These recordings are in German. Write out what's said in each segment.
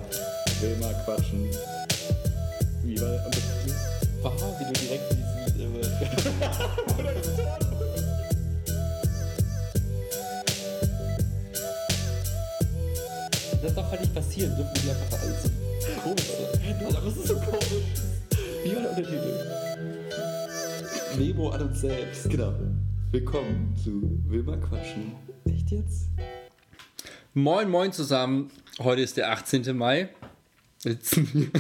Will mal quatschen. Wie war das? Wie du direkt diesen. Das darf halt nicht passieren, dürfen die einfach alles so komisch sein. Das ist so komisch. Wie war der Untertitel? Memo an uns selbst. Genau. Willkommen zu Will mal quatschen. Echt jetzt? Moin, moin zusammen. Heute ist der 18. Mai. Ich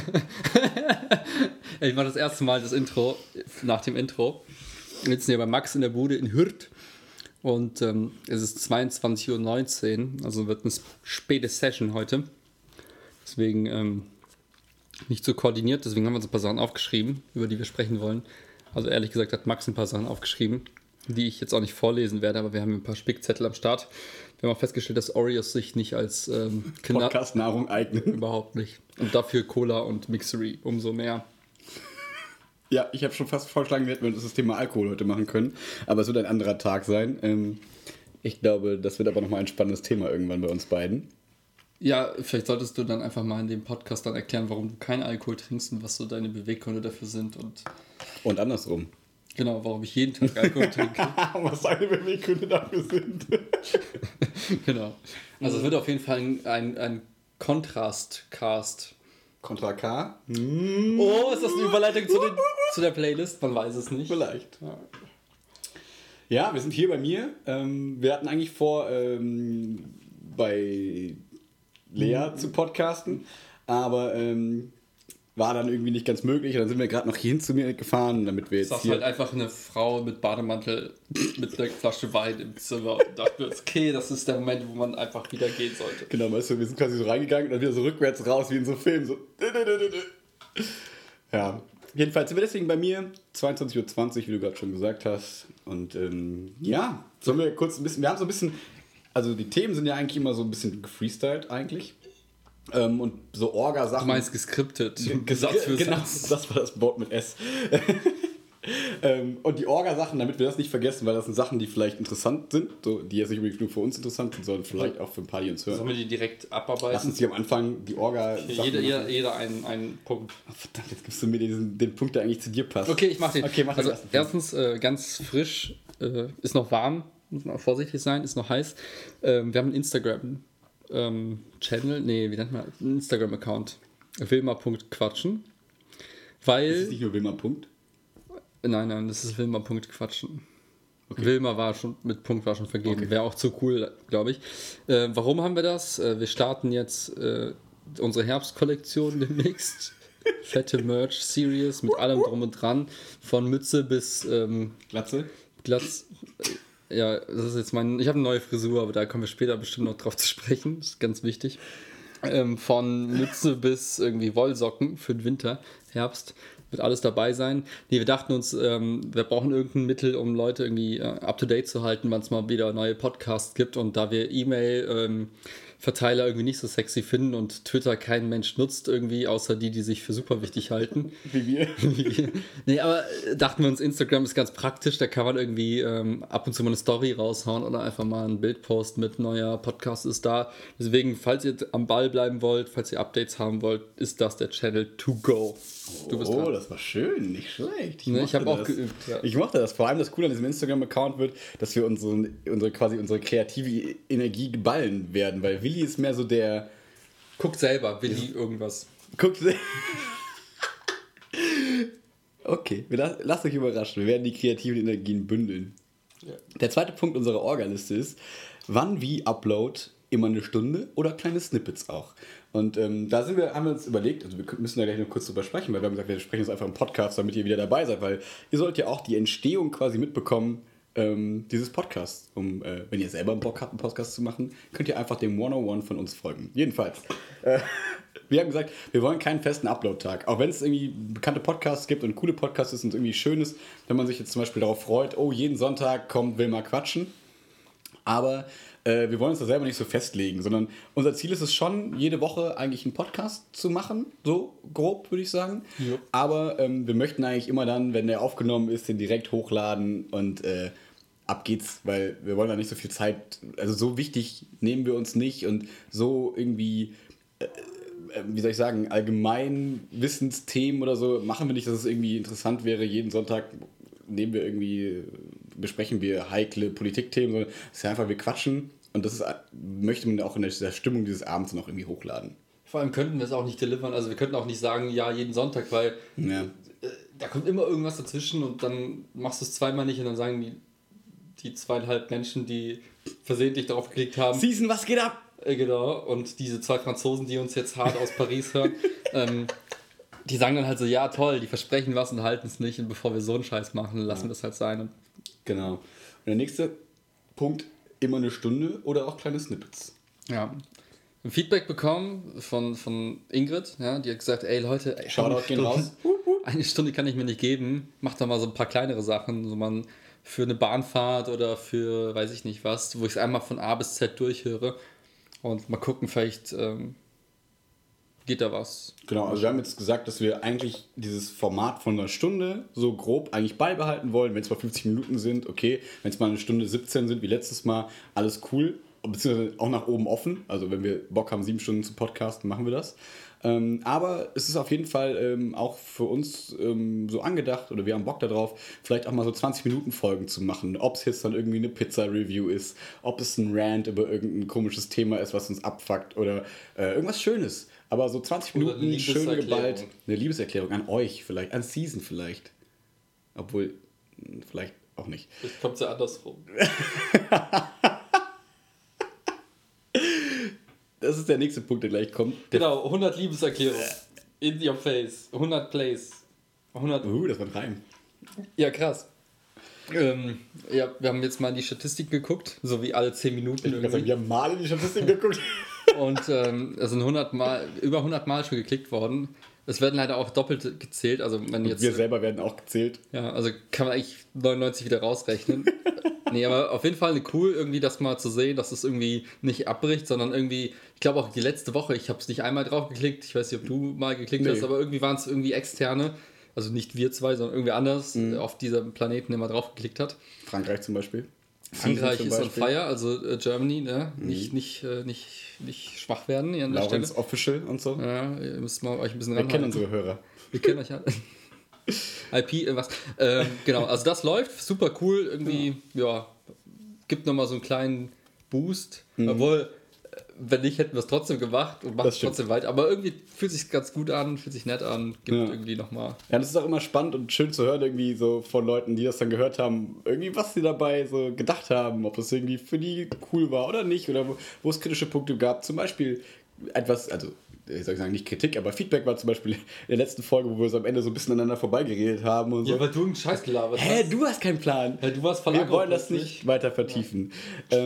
mache das erste Mal das Intro nach dem Intro. Wir sitzen hier bei Max in der Bude in Hürth. Und es ist 22:19 Uhr, also wird eine späte Session heute. Deswegen nicht so koordiniert, deswegen haben wir uns ein paar Sachen aufgeschrieben, über die wir sprechen wollen. Also ehrlich gesagt hat Max ein paar Sachen aufgeschrieben, die ich jetzt auch nicht vorlesen werde, aber wir haben ein paar Spickzettel am Start. Wir haben auch festgestellt, dass Oreos sich nicht als Podcast-Nahrung eignen. Überhaupt nicht. Und dafür Cola und Mixery umso mehr. Ja, ich habe schon fast vorgeschlagen, wir hätten das Thema Alkohol heute machen können. Aber es wird ein anderer Tag sein. Ich glaube, das wird aber nochmal ein spannendes Thema irgendwann bei uns beiden. Ja, vielleicht solltest du dann einfach mal in dem Podcast dann erklären, warum du keinen Alkohol trinkst und was so deine Beweggründe dafür sind. Und andersrum. Genau, warum ich jeden Tag Alkohol trinke. Was deine Beweggründe dafür sind. Genau. Also es wird auf jeden Fall ein Kontrast-Cast. Contra K. Oh, ist das eine Überleitung zu der Playlist? Man weiß es nicht. Vielleicht. Ja, wir sind hier bei mir. Wir hatten eigentlich vor, bei Lea zu podcasten, aber war dann irgendwie nicht ganz möglich. Und dann sind wir gerade noch hierhin zu mir gefahren, damit wir jetzt das hier... halt einfach eine Frau mit Bademantel mit einer Flasche Wein im Zimmer und dachte, okay, das ist der Moment, wo man einfach wieder gehen sollte. Genau, weißt du, wir sind quasi so reingegangen und dann wieder so rückwärts raus, wie in so einem Film. So. Ja, jedenfalls sind wir deswegen bei mir, 22:20 Uhr, wie du gerade schon gesagt hast. Und ja, sollen wir kurz ein bisschen... Wir haben so ein bisschen... Also die Themen sind ja eigentlich immer so ein bisschen gefreestylt eigentlich. Und so Orga-Sachen. Du meinst geskriptet. Satz für genau, Satz. Das war das Wort mit S. Und die Orga-Sachen, damit wir das nicht vergessen, weil das sind Sachen, die vielleicht interessant sind, so, die jetzt nicht unbedingt nur für uns interessant sind, sondern vielleicht auch für ein paar, die uns hören. Sollen wir die direkt abarbeiten? Lass uns die am Anfang, die Orga-Sachen jeder einen Punkt. Oh, verdammt, jetzt gibst du mir den Punkt, der eigentlich zu dir passt. Okay, ich mach den. Okay, mach den also erstens, ganz frisch, ist noch warm, muss man auch vorsichtig sein, ist noch heiß. Wir haben einen Instagram-Channel, wie nennt man einen Instagram-Account. Wilma.quatschen. Weil... Ist das nicht nur Wilma. Nein, das ist Wilma.quatschen. Okay. Wilma war schon vergeben. Okay. Wäre auch zu cool, glaube ich. Warum haben wir das? Wir starten jetzt unsere Herbstkollektion demnächst. Fette Merch-Series mit allem drum und dran. Von Mütze bis Glatze. Ja, das ist jetzt ich habe eine neue Frisur, aber da kommen wir später bestimmt noch drauf zu sprechen. Das ist ganz wichtig. Von Mütze bis irgendwie Wollsocken für den Winter, Herbst. Wird alles dabei sein. Wir dachten uns, wir brauchen irgendein Mittel, um Leute irgendwie up-to-date zu halten, wann es mal wieder neue Podcasts gibt. Und da wir E-Mail-Verteiler irgendwie nicht so sexy finden und Twitter kein Mensch nutzt irgendwie, außer die sich für super wichtig halten. Wie wir. Nee, aber dachten wir uns, Instagram ist ganz praktisch. Da kann man irgendwie ab und zu mal eine Story raushauen oder einfach mal ein Bild posten mit neuer Podcast ist da. Deswegen, falls ihr am Ball bleiben wollt, falls ihr Updates haben wollt, ist das der Channel to go. Du bist das war schön, nicht schlecht. Ich habe auch geübt. Ja. Ich mochte das. Vor allem das Coole an diesem Instagram-Account wird, dass wir unsere kreative Energie geballen werden, weil Willi ist mehr so der... Guckt selber, Willi irgendwas. Guckt selber. Okay, lasst euch überraschen. Wir werden die kreativen Energien bündeln. Ja. Der zweite Punkt unserer Orga-Liste ist, wann wie Upload, immer eine Stunde oder kleine Snippets auch. Und haben wir uns überlegt, also wir müssen da gleich noch kurz drüber sprechen, weil wir haben gesagt, wir sprechen jetzt einfach im Podcast, damit ihr wieder dabei seid, weil ihr sollt ja auch die Entstehung quasi mitbekommen, dieses Podcasts. Wenn ihr selber einen Bock habt, einen Podcast zu machen, könnt ihr einfach dem 101 von uns folgen. Jedenfalls. Wir haben gesagt, wir wollen keinen festen Upload-Tag. Auch wenn es irgendwie bekannte Podcasts gibt und coole Podcasts ist und irgendwie schön ist, wenn man sich jetzt zum Beispiel darauf freut, oh, jeden Sonntag Will mal quatschen. Aber wir wollen uns da selber nicht so festlegen, sondern unser Ziel ist es schon, jede Woche eigentlich einen Podcast zu machen, so grob würde ich sagen. Ja. Aber wir möchten eigentlich immer dann, wenn der aufgenommen ist, den direkt hochladen und ab geht's, weil wir wollen da nicht so viel Zeit, also so wichtig nehmen wir uns nicht und so irgendwie wie soll ich sagen, allgemein Wissensthemen oder so machen wir nicht, dass es irgendwie interessant wäre. Jeden Sonntag besprechen wir heikle Politikthemen, sondern es ist ja einfach, wir quatschen und das möchte man auch in der Stimmung dieses Abends noch irgendwie hochladen. Vor allem könnten wir es auch nicht delivern, also wir könnten auch nicht sagen, ja, jeden Sonntag, weil da kommt immer irgendwas dazwischen und dann machst du es zweimal nicht und dann sagen die 2,5 Menschen, die versehentlich darauf geklickt haben. Season, was geht ab? Genau, und diese 2 Franzosen, die uns jetzt hart aus Paris hören, die sagen dann halt so, ja toll, die versprechen was und halten es nicht und bevor wir so einen Scheiß machen, lassen wir es halt sein. Und genau. Und der nächste Punkt, immer eine Stunde oder auch kleine Snippets. Ja. Ein Feedback bekommen von Ingrid, ja, die hat gesagt, ey Leute, Shoutout gehen raus. Eine Stunde kann ich mir nicht geben, macht doch mal so ein paar kleinere Sachen, so man für eine Bahnfahrt oder für weiß ich nicht was, wo ich es einmal von A bis Z durchhöre und mal gucken, vielleicht geht da was. Genau, also wir haben jetzt gesagt, dass wir eigentlich dieses Format von einer Stunde so grob eigentlich beibehalten wollen. Wenn es mal 50 Minuten sind, okay. Wenn es mal eine Stunde 17 sind, wie letztes Mal, alles cool. Beziehungsweise auch nach oben offen. Also wenn wir Bock haben, 7 Stunden zu podcasten, machen wir das. Aber es ist auf jeden Fall auch für uns so angedacht, oder wir haben Bock darauf, vielleicht auch mal so 20 Minuten Folgen zu machen. Ob es jetzt dann irgendwie eine Pizza-Review ist, ob es ein Rant über irgendein komisches Thema ist, was uns abfuckt oder irgendwas Schönes. Aber so 20 Minuten schön geballt. Eine Liebeserklärung an euch vielleicht, an Season vielleicht. Obwohl, vielleicht auch nicht. Jetzt kommt es ja andersrum. Das ist der nächste Punkt, der gleich kommt. Genau, 100 Liebeserklärungen. In your face. 100 Plays. 100. Das war ein Reim. Ja, krass. Ja, wir haben jetzt mal in die Statistiken geguckt, so wie alle 10 Minuten. Wir haben mal in die Statistiken geguckt. Und es sind über 100 Mal schon geklickt worden. Es werden leider auch doppelt gezählt. Also wenn jetzt, wir selber werden auch gezählt. Ja, also kann man eigentlich 99 wieder rausrechnen. Nee, aber auf jeden Fall cool, irgendwie das mal zu sehen, dass es irgendwie nicht abbricht, sondern irgendwie, ich glaube auch die letzte Woche, ich habe es nicht einmal drauf geklickt, ich weiß nicht, ob du mal geklickt hast, aber irgendwie waren es irgendwie externe, also nicht wir zwei, sondern irgendwie anders auf diesem Planeten immer drauf geklickt hat. Frankreich zum Beispiel. Frankreich ist on fire, also Germany, ne? Nicht schwach werden hier an der Laurens Stelle. Official und so. Ja, ihr müsst mal euch ein bisschen ranhalten. Wir kennen unsere Hörer. Wir kennen euch ja. IP, was. Genau, also das läuft, super cool, irgendwie, ja, gibt nochmal so einen kleinen Boost. Obwohl, wenn nicht, hätten wir es trotzdem gemacht und machen es trotzdem weiter. Aber irgendwie fühlt sich ganz gut an, fühlt sich nett an, gibt irgendwie nochmal. Ja, das ist auch immer spannend und schön zu hören, irgendwie so von Leuten, die das dann gehört haben, irgendwie was sie dabei so gedacht haben, ob das irgendwie für die cool war oder nicht, oder wo es kritische Punkte gab. Zum Beispiel etwas, also ich soll sagen, nicht Kritik, aber Feedback war zum Beispiel in der letzten Folge, wo wir uns am Ende so ein bisschen aneinander vorbeigeredet haben und so. Ja, weil du einen Scheiß gelabert hast. Hä, du hast keinen Plan. Ja, du warst wir wollen das nicht weiter vertiefen. Ja.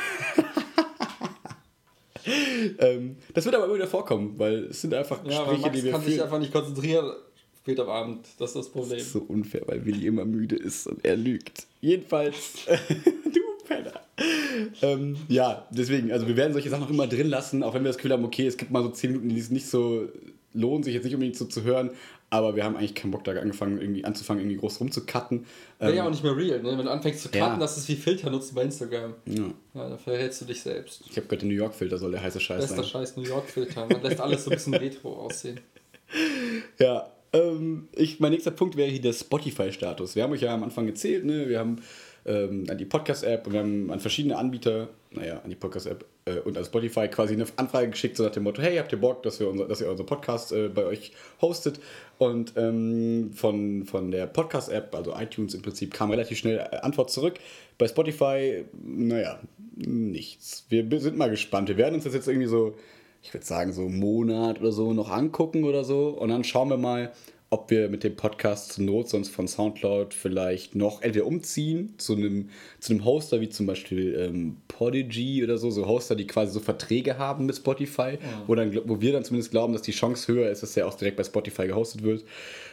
Das wird aber immer wieder vorkommen, weil es sind einfach Gespräche, die wir kann sich einfach nicht konzentrieren spät am Abend. Das ist das Problem. Das ist so unfair, weil Willi immer müde ist und er lügt. Jedenfalls, du Penner. Ja, deswegen, also wir werden solche Sachen auch immer drin lassen, auch wenn wir das Gefühl haben, okay, es gibt mal so 10 Minuten, die es nicht so lohnen, sich jetzt nicht unbedingt so zu hören, aber wir haben eigentlich keinen Bock da anzufangen, irgendwie groß rumzucutten. Wäre ja auch nicht mehr real, ne? Wenn du anfängst zu cutten, das ist wie Filter nutzen bei Instagram. Ja, da verrätst du dich selbst. Ich habe gehört, der New York-Filter soll der heiße Scheiß sein. Bester Scheiß New York-Filter. Man lässt alles so ein bisschen retro aussehen. Ja, mein nächster Punkt wäre hier der Spotify-Status. Wir haben euch ja am Anfang erzählt, ne? Wir haben an die Podcast-App und wir haben an verschiedene Anbieter, an die Podcast-App und an Spotify quasi eine Anfrage geschickt, so nach dem Motto, hey, habt ihr Bock, dass ihr unseren Podcast bei euch hostet? Und von der Podcast-App, also iTunes im Prinzip, kam relativ schnell Antwort zurück. Bei Spotify, nichts. Wir sind mal gespannt. Wir werden uns das jetzt irgendwie so, ich würde sagen, so einen Monat oder so noch angucken oder so und dann schauen wir mal, ob wir mit dem Podcast zur Not sonst von Soundcloud vielleicht noch entweder umziehen zu einem Hoster wie zum Beispiel Podigy oder so Hoster, die quasi so Verträge haben mit Spotify, wo wir dann zumindest glauben, dass die Chance höher ist, dass der auch direkt bei Spotify gehostet wird.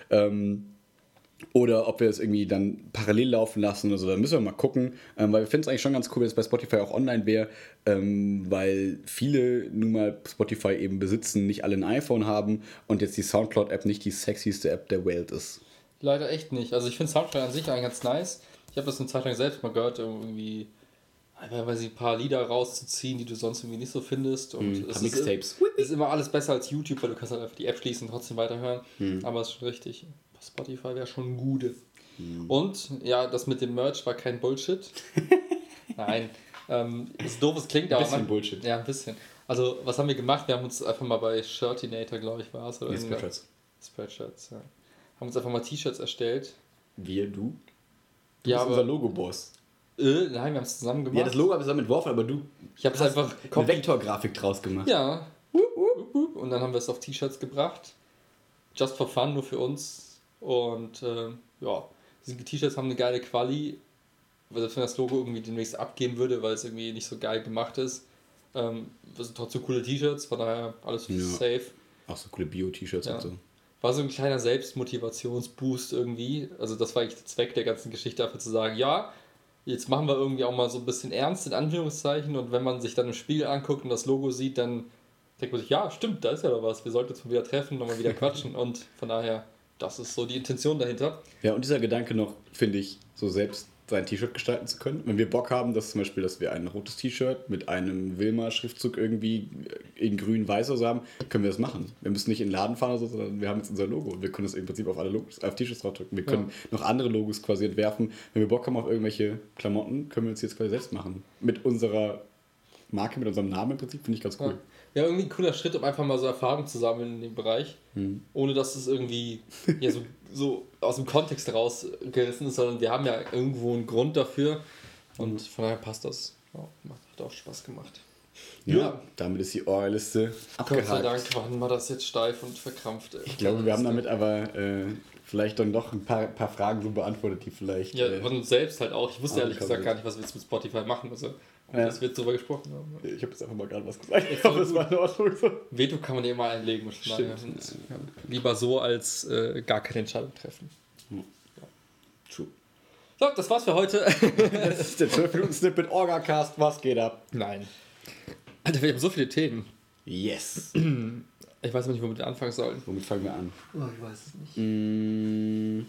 Oder ob wir es irgendwie dann parallel laufen lassen oder so, da müssen wir mal gucken, weil wir finden es eigentlich schon ganz cool, wenn es bei Spotify auch online wäre, weil viele nun mal Spotify eben besitzen, nicht alle ein iPhone haben und jetzt die Soundcloud-App nicht die sexyste App der Welt ist. Leider echt nicht. Also ich finde Soundcloud an sich eigentlich ganz nice. Ich habe das eine Zeit lang selbst mal gehört, irgendwie teilweise ein paar Lieder rauszuziehen, die du sonst irgendwie nicht so findest. Und es Mixtapes. ist immer alles besser als YouTube, weil du kannst halt einfach die App schließen und trotzdem weiterhören. Aber es ist schon richtig. Spotify wäre schon gute. Und ja, das mit dem Merch war kein Bullshit. Nein. Ist doof, es klingt, aber. Ein bisschen Bullshit. Ja, ein bisschen. Also, was haben wir gemacht? Wir haben uns einfach mal bei Shirtinator, glaube ich, war es. Oder Spreadshirts, ja. Haben uns einfach mal T-Shirts erstellt. Wir, du? Du Ja, bist aber unser Logo-Boss. Nein, wir haben es zusammen gemacht. Ja, das Logo habe ich zusammen entworfen, aber du Ich habe es einfach eine Vektorgrafik draus gemacht. Ja. Und dann haben wir es auf T-Shirts gebracht. Just for fun, nur für uns. Und ja, diese T-Shirts haben eine geile Quali. Weil selbst wenn das Logo irgendwie demnächst abgehen würde, weil es irgendwie nicht so geil gemacht ist. Das sind trotzdem coole T-Shirts, von daher alles safe. Auch so coole Bio-T-Shirts und so. War so ein kleiner Selbstmotivationsboost irgendwie. Also das war eigentlich der Zweck der ganzen Geschichte, dafür zu sagen, ja, jetzt machen wir irgendwie auch mal so ein bisschen ernst in Anführungszeichen, und wenn man sich dann im Spiegel anguckt und das Logo sieht, dann denkt man sich, ja, stimmt, da ist ja doch was, wir sollten uns mal wieder treffen, nochmal wieder quatschen, und von daher, das ist so die Intention dahinter. Ja, und dieser Gedanke noch, finde ich, so selbst sein T-Shirt gestalten zu können. Wenn wir Bock haben, dass zum Beispiel, dass wir ein rotes T-Shirt mit einem Wilma-Schriftzug irgendwie in grün-weiß oder so haben, können wir das machen. Wir müssen nicht in den Laden fahren oder so, sondern wir haben jetzt unser Logo und wir können das im Prinzip auf alle Logos, auf T-Shirts draufdrücken. Wir können noch andere Logos quasi entwerfen. Wenn wir Bock haben auf irgendwelche Klamotten, können wir uns jetzt quasi selbst machen. Mit unserer Marke, mit unserem Namen im Prinzip, finde ich ganz cool. Ja, irgendwie ein cooler Schritt, um einfach mal so Erfahrung zu sammeln in dem Bereich, ohne dass es irgendwie so aus dem Kontext rausgerissen ist, sondern wir haben ja irgendwo einen Grund dafür, und von daher passt das. Ja, hat auch Spaß gemacht. Ja, damit ist die Orgeliste abgehakt. Gott sei Dank waren wir das jetzt steif und verkrampft. Ich glaube, wir haben damit aber vielleicht dann doch ein paar Fragen so beantwortet, die vielleicht... Ja, von uns selbst halt auch. Ich wusste ehrlich gesagt gar nicht, was wir jetzt mit Spotify machen. Also, dass wir jetzt drüber gesprochen haben. Ich habe jetzt einfach mal gerade was gesagt. Ich hoffe, es war in Ordnung so. Veto kann man ja immer einlegen. Stimmt. Ja. Lieber so, als gar keine Entscheidung treffen. Ja. True. So, das war's für heute. Das ist der 12-Minuten-Snippet Orga-Cast. Was geht ab? Nein. Alter, wir haben so viele Themen. Yes. Ich weiß nicht, womit wir anfangen sollen. Womit fangen wir an? Oh, ich weiß es nicht.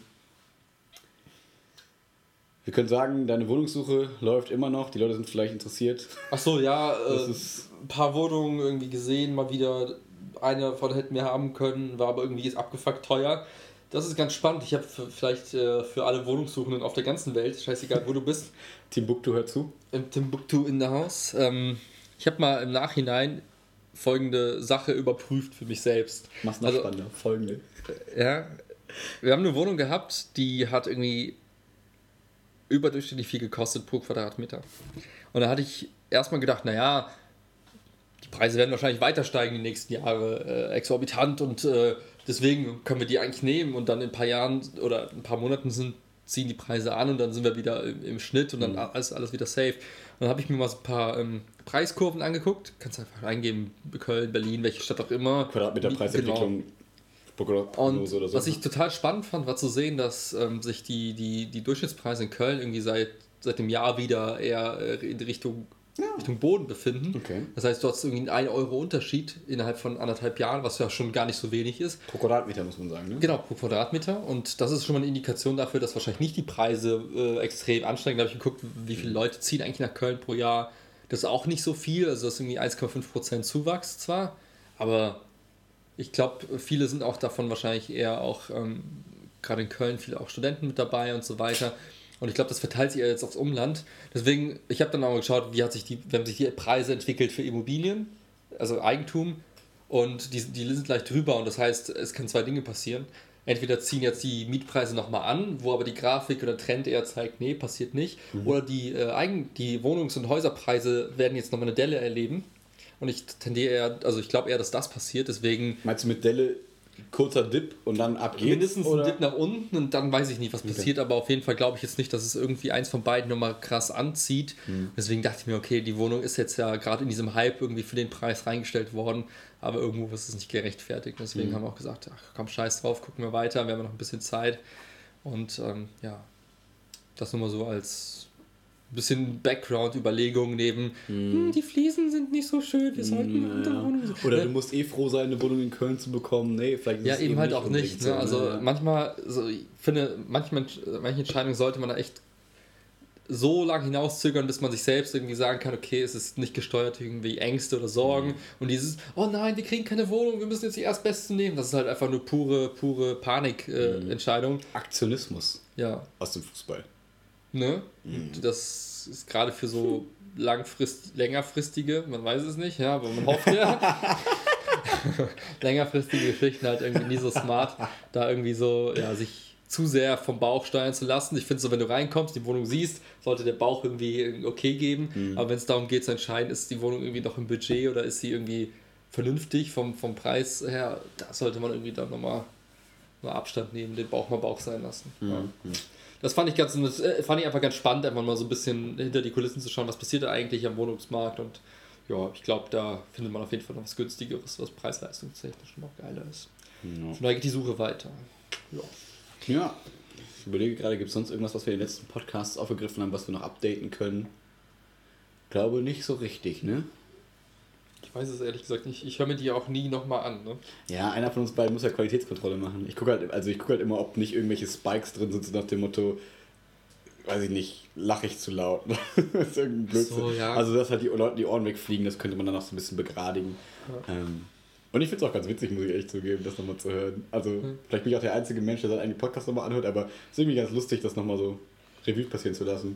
Wir können sagen, deine Wohnungssuche läuft immer noch. Die Leute sind vielleicht interessiert. Ach so, ja. Ein paar Wohnungen irgendwie gesehen, mal wieder. Eine davon hätten wir haben können, war aber irgendwie ist abgefuckt teuer. Das ist ganz spannend. Ich habe vielleicht für alle Wohnungssuchenden auf der ganzen Welt, scheißegal wo du bist. Timbuktu hört zu. Timbuktu in the house. Ich habe mal im Nachhinein folgende Sache überprüft für mich selbst. Mach's noch spannender. Folgende. Ja, wir haben eine Wohnung gehabt, die hat irgendwie überdurchschnittlich viel gekostet pro Quadratmeter. Und da hatte ich erstmal gedacht, naja, die Preise werden wahrscheinlich weiter steigen die nächsten Jahre, exorbitant, und deswegen können wir die eigentlich nehmen, und dann in ein paar Jahren oder ein paar Monaten ziehen die Preise an und dann sind wir wieder im Schnitt und dann alles wieder safe. Und dann habe ich mir mal so ein paar Preiskurven angeguckt. Kannst einfach eingeben, Köln, Berlin, welche Stadt auch immer. Quadratmeter Preisentwicklung. Genau. Und so. Was ich total spannend fand, war zu sehen, dass sich die Durchschnittspreise in Köln irgendwie seit dem Jahr wieder eher in Richtung Boden befinden. Okay. Das heißt, du hast irgendwie einen 1 Euro Unterschied innerhalb von 1,5 Jahren, was ja schon gar nicht so wenig ist. Pro Quadratmeter muss man sagen, ne? Genau, pro Quadratmeter. Und das ist schon mal eine Indikation dafür, dass wahrscheinlich nicht die Preise extrem ansteigen. Da habe ich geguckt, wie viele Leute ziehen eigentlich nach Köln pro Jahr. Das ist auch nicht so viel, also das ist irgendwie 1,5% Zuwachs zwar, aber ich glaube, viele sind auch davon wahrscheinlich eher auch, gerade in Köln, viele auch Studenten mit dabei und so weiter. Und ich glaube, das verteilt sich ja jetzt aufs Umland. Deswegen, ich habe dann auch mal geschaut, wie haben sich die Preise entwickelt für Immobilien, also Eigentum. Und die sind gleich drüber. Und das heißt, es können 2 Dinge passieren. Entweder ziehen jetzt die Mietpreise nochmal an, wo aber die Grafik oder Trend eher zeigt, nee, passiert nicht. Oder die Wohnungs- und Häuserpreise werden jetzt nochmal eine Delle erleben. Und ich tendiere eher, also ich glaube eher, dass das passiert. Deswegen. Meinst du mit Delle kurzer Dip und dann ab geht's? Mindestens ein Dip nach unten und dann weiß ich nicht, was passiert, aber auf jeden Fall glaube ich jetzt nicht, dass es irgendwie eins von beiden nochmal krass anzieht. Deswegen dachte ich mir, okay, die Wohnung ist jetzt ja gerade in diesem Hype irgendwie für den Preis reingestellt worden, aber irgendwo ist es nicht gerechtfertigt. Deswegen haben wir auch gesagt, ach komm, scheiß drauf, gucken wir weiter, wir haben noch ein bisschen Zeit. Und das nur mal so als bisschen Background-Überlegung neben, die Fliesen sind nicht so schön, wir sollten eine andere Wohnung suchen. Oder du musst froh sein, eine Wohnung in Köln zu bekommen. Nee, vielleicht ist ja, es eben halt auch nicht. So, ne? Also manchmal, ich finde, manche Entscheidungen sollte man da echt so lange hinauszögern, bis man sich selbst irgendwie sagen kann, okay, es ist nicht gesteuert irgendwie Ängste oder Sorgen und dieses, oh nein, wir kriegen keine Wohnung, wir müssen jetzt die Erstbesten nehmen, das ist halt einfach nur pure Panik-Entscheidung. Aktionismus. Ja. Aus dem Fußball. Ne? Das ist gerade für so längerfristige, man weiß es nicht, ja, aber man hofft ja. Längerfristige Geschichten halt irgendwie nie so smart, da irgendwie so, ja, sich zu sehr vom Bauch steuern zu lassen. Ich finde so, wenn du reinkommst, die Wohnung siehst, sollte der Bauch irgendwie okay geben. Aber wenn es darum geht zu entscheiden, ist die Wohnung irgendwie noch im Budget oder ist sie irgendwie vernünftig vom Preis her, da sollte man irgendwie dann nochmal Abstand nehmen, den Bauch mal Bauch sein lassen. Ja. Das fand ich einfach ganz spannend, einfach mal so ein bisschen hinter die Kulissen zu schauen, was passiert da eigentlich am Wohnungsmarkt und ja, ich glaube, da findet man auf jeden Fall noch was Günstigeres, was preis-leistungstechnisch noch geiler ist. Ja. Von daher geht die Suche weiter. Ja, ich überlege gerade, gibt es sonst irgendwas, was wir in den letzten Podcasts aufgegriffen haben, was wir noch updaten können? Glaube nicht so richtig, ne? Ich weiß es ehrlich gesagt nicht. Ich höre mir die auch nie nochmal an, ne? Ja, einer von uns beiden muss ja Qualitätskontrolle machen. Ich gucke halt immer, ob nicht irgendwelche Spikes drin sind, so nach dem Motto, weiß ich nicht, lache ich zu laut. Das ist irgendein Blödsinn. So, ja. Also, dass halt die Leute die Ohren wegfliegen, das könnte man dann auch so ein bisschen begradigen. Ja. Und ich finde es auch ganz witzig, muss ich ehrlich zugeben, das nochmal zu hören. Also, vielleicht bin ich auch der einzige Mensch, der seinen eigenen Podcast nochmal anhört, aber es ist irgendwie ganz lustig, das nochmal so Revue passieren zu lassen.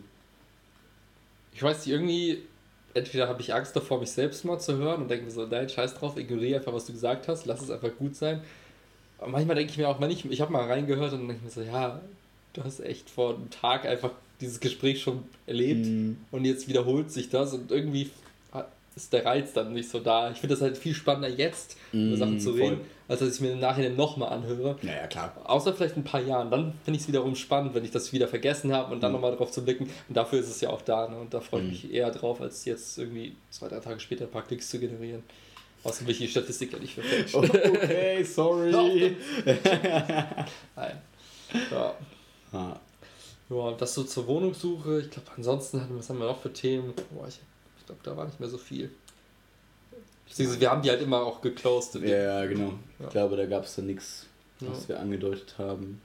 Ich weiß nicht, irgendwie, entweder habe ich Angst davor, mich selbst mal zu hören und denke mir so, nein, scheiß drauf, ignoriere einfach, was du gesagt hast, lass es einfach gut sein. Aber manchmal denke ich mir auch, ich habe mal reingehört und denke mir so, ja, du hast echt vor einem Tag einfach dieses Gespräch schon erlebt und jetzt wiederholt sich das und irgendwie ist der Reiz dann nicht so da. Ich finde das halt viel spannender jetzt, über Sachen zu reden, als dass ich mir im Nachhinein nochmal anhöre. Ja, klar. Außer vielleicht in ein paar Jahren. Dann finde ich es wiederum spannend, wenn ich das wieder vergessen habe und dann nochmal drauf zu blicken. Und dafür ist es ja auch da. Ne? Und da freue ich mich eher drauf, als jetzt irgendwie 2-3 Tage später ein paar Klicks zu generieren. Außerdem will ich die Statistik ja nicht verfälschen. Okay, sorry. Nein. Ja. Ja, das so zur Wohnungssuche. Ich glaube, ansonsten was haben wir noch für Themen? Boah, ich glaube, da war nicht mehr so viel. Wir haben die halt immer auch geclosed. Ja, genau. Ja. Ich glaube, da gab es dann nichts, was wir angedeutet haben.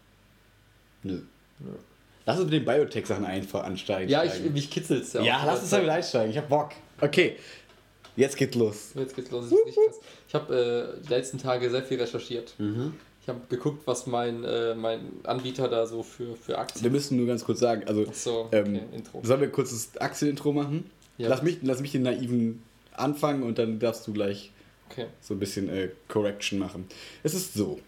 Nö. Ja. Lass uns mit den Biotech-Sachen einfach ansteigen. Ja, mich kitzelt es ja auch. Ja, lass uns damit einsteigen. Ich hab Bock. Okay, jetzt geht's los. Das ist richtig krass. Ich habe die letzten Tage sehr viel recherchiert. Ich habe geguckt, was mein Anbieter da so für Aktien... Wir müssen nur ganz kurz sagen, also okay, Intro. Sollen wir kurz das Aktienintro machen? Ja. Lass mich den naiven anfangen und dann darfst du gleich so ein bisschen Correction machen. Es ist so,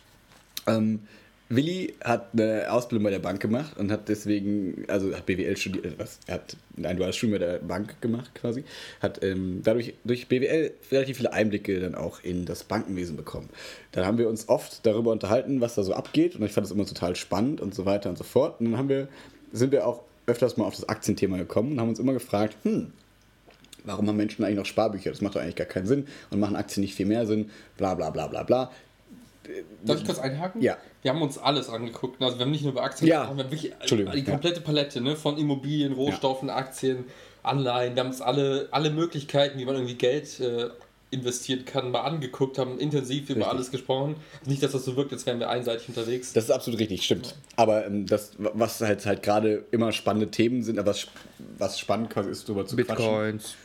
Willi hat eine Ausbildung bei der Bank gemacht und hat deswegen, also hat BWL studiert, er hat ein duales Studium bei der Bank gemacht quasi, hat dadurch durch BWL relativ viele Einblicke dann auch in das Bankenwesen bekommen. Dann haben wir uns oft darüber unterhalten, was da so abgeht und ich fand das immer total spannend und so weiter und so fort. Und dann sind wir auch öfters mal auf das Aktienthema gekommen und haben uns immer gefragt, warum haben Menschen eigentlich noch Sparbücher? Das macht doch eigentlich gar keinen Sinn und machen Aktien nicht viel mehr Sinn, bla bla bla bla bla. Darf ich kurz einhaken? Ja. Wir haben uns alles angeguckt. Also wir haben nicht nur über Aktien gesprochen, wir haben wirklich die komplette Palette, ne? Von Immobilien, Rohstoffen, Aktien, Anleihen. Wir haben uns alle Möglichkeiten, wie man irgendwie Geld investieren kann, mal angeguckt, haben intensiv über alles gesprochen. Nicht, dass das so wirkt, als wären wir einseitig unterwegs. Das ist absolut richtig, stimmt. Ja. Aber was halt gerade immer spannende Themen sind, aber was spannend quasi ist, darüber zu Bitcoins.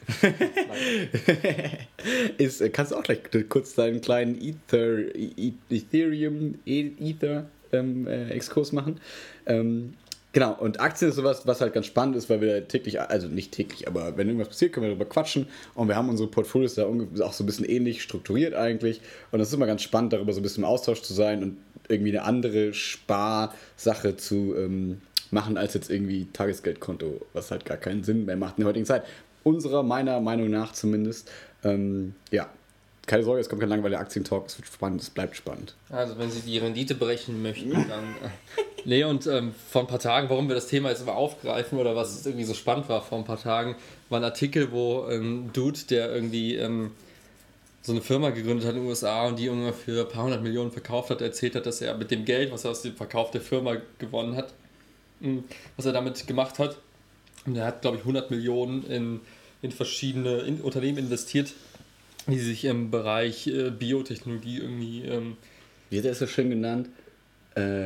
Kannst du auch gleich kurz deinen kleinen Exkurs machen. Genau, und Aktien ist sowas, was halt ganz spannend ist, weil wir täglich, also nicht täglich, aber wenn irgendwas passiert, können wir darüber quatschen und wir haben unsere Portfolios da auch so ein bisschen ähnlich strukturiert eigentlich und es ist immer ganz spannend, darüber so ein bisschen im Austausch zu sein und irgendwie eine andere Sparsache zu machen als jetzt irgendwie Tagesgeldkonto, was halt gar keinen Sinn mehr macht in der heutigen Zeit. Meiner Meinung nach zumindest. Keine Sorge, es kommt kein langweiliger Aktientalk, es wird spannend, es bleibt spannend. Also wenn Sie die Rendite berechnen möchten, dann... Nee, und vor ein paar Tagen, warum wir das Thema jetzt immer aufgreifen oder was irgendwie so spannend war vor ein paar Tagen, war ein Artikel, wo ein Dude, der irgendwie so eine Firma gegründet hat in den USA und die irgendwann für ein paar 100 Millionen verkauft hat, erzählt hat, dass er mit dem Geld, was er aus dem Verkauf der Firma gewonnen hat, was er damit gemacht hat, und er hat, glaube ich, 100 Millionen in verschiedene Unternehmen investiert, die sich im Bereich Biotechnologie irgendwie... Wie hat er es so schön genannt?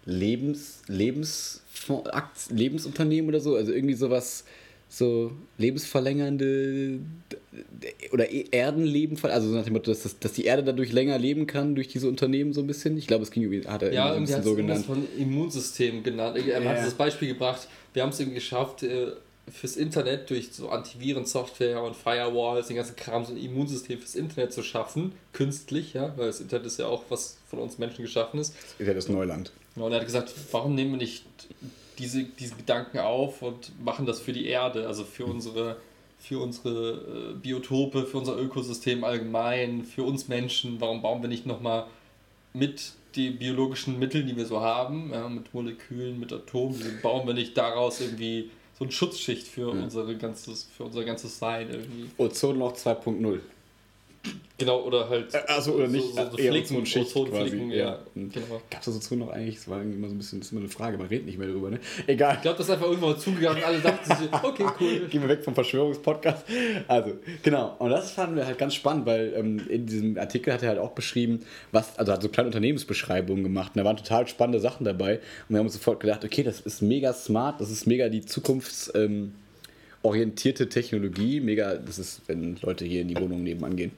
Lebensunternehmen oder so, also irgendwie sowas, so lebensverlängernde oder Erdenleben, also so nach dem Motto, dass die Erde dadurch länger leben kann durch diese Unternehmen so ein bisschen. Ich glaube, es ging irgendwie, hat er Ja, irgendwie irgendwie so ein bisschen hat so es genannt. von Immunsystem genannt. Er hat das Beispiel gebracht, wir haben es irgendwie geschafft, fürs Internet durch so Antivirensoftware und Firewalls, den ganzen Kram, so ein Immunsystem fürs Internet zu schaffen, künstlich, ja, weil das Internet ist ja auch was von uns Menschen geschaffen ist. Ist ja das Neuland. Und er hat gesagt, warum nehmen wir nicht diese Gedanken auf und machen das für die Erde, also für unsere Biotope, für unser Ökosystem allgemein, für uns Menschen, warum bauen wir nicht nochmal mit die biologischen Mittel, die wir so haben, ja, mit Molekülen, mit Atomen, bauen wir nicht daraus irgendwie so eine Schutzschicht für unser ganzes Sein irgendwie. Ozonloch 2.0. Genau, oder halt Also oder nicht, so eher Flicken, Ozonschicht Ozonflicken, quasi. ja. Genau. Gab es das Ozon noch eigentlich? Das war irgendwie immer so ein bisschen, das ist immer eine Frage, man redet nicht mehr darüber, ne? Egal. Ich glaube, das ist einfach irgendwann mal zugegangen und alle dachten sich, okay, cool. Gehen wir weg vom Verschwörungspodcast. Also, genau. Und das fanden wir halt ganz spannend, weil in diesem Artikel hat er halt auch beschrieben, also hat so kleine Unternehmensbeschreibungen gemacht. Und da waren total spannende Sachen dabei. Und wir haben uns sofort gedacht, okay, das ist mega smart, das ist mega die zukunftsorientierte Technologie. Mega, das ist, wenn Leute hier in die Wohnung nebenan gehen.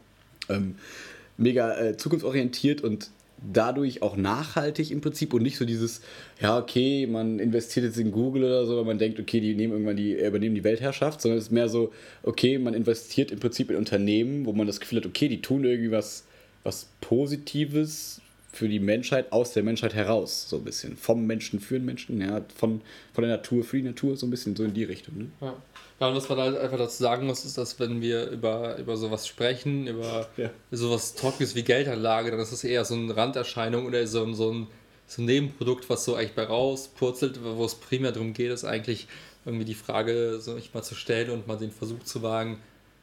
Mega zukunftsorientiert und dadurch auch nachhaltig im Prinzip und nicht so dieses, ja okay, man investiert jetzt in Google oder so, weil man denkt, okay, die übernehmen die Weltherrschaft, sondern es ist mehr so, okay, man investiert im Prinzip in Unternehmen, wo man das Gefühl hat, okay, die tun irgendwie was Positives für die Menschheit, aus der Menschheit heraus, so ein bisschen. Vom Menschen für den Menschen, ja, von der Natur für die Natur, so ein bisschen so in die Richtung. Ne? Ja. Ja, und was man halt einfach dazu sagen muss, ist, dass wenn wir über sowas sprechen, über sowas Trockenes wie Geldanlage, dann ist das eher so eine Randerscheinung oder so ein Nebenprodukt, was so eigentlich bei rauspurzelt, wo es primär darum geht, ist eigentlich irgendwie die Frage so mal zu stellen und mal den Versuch zu wagen,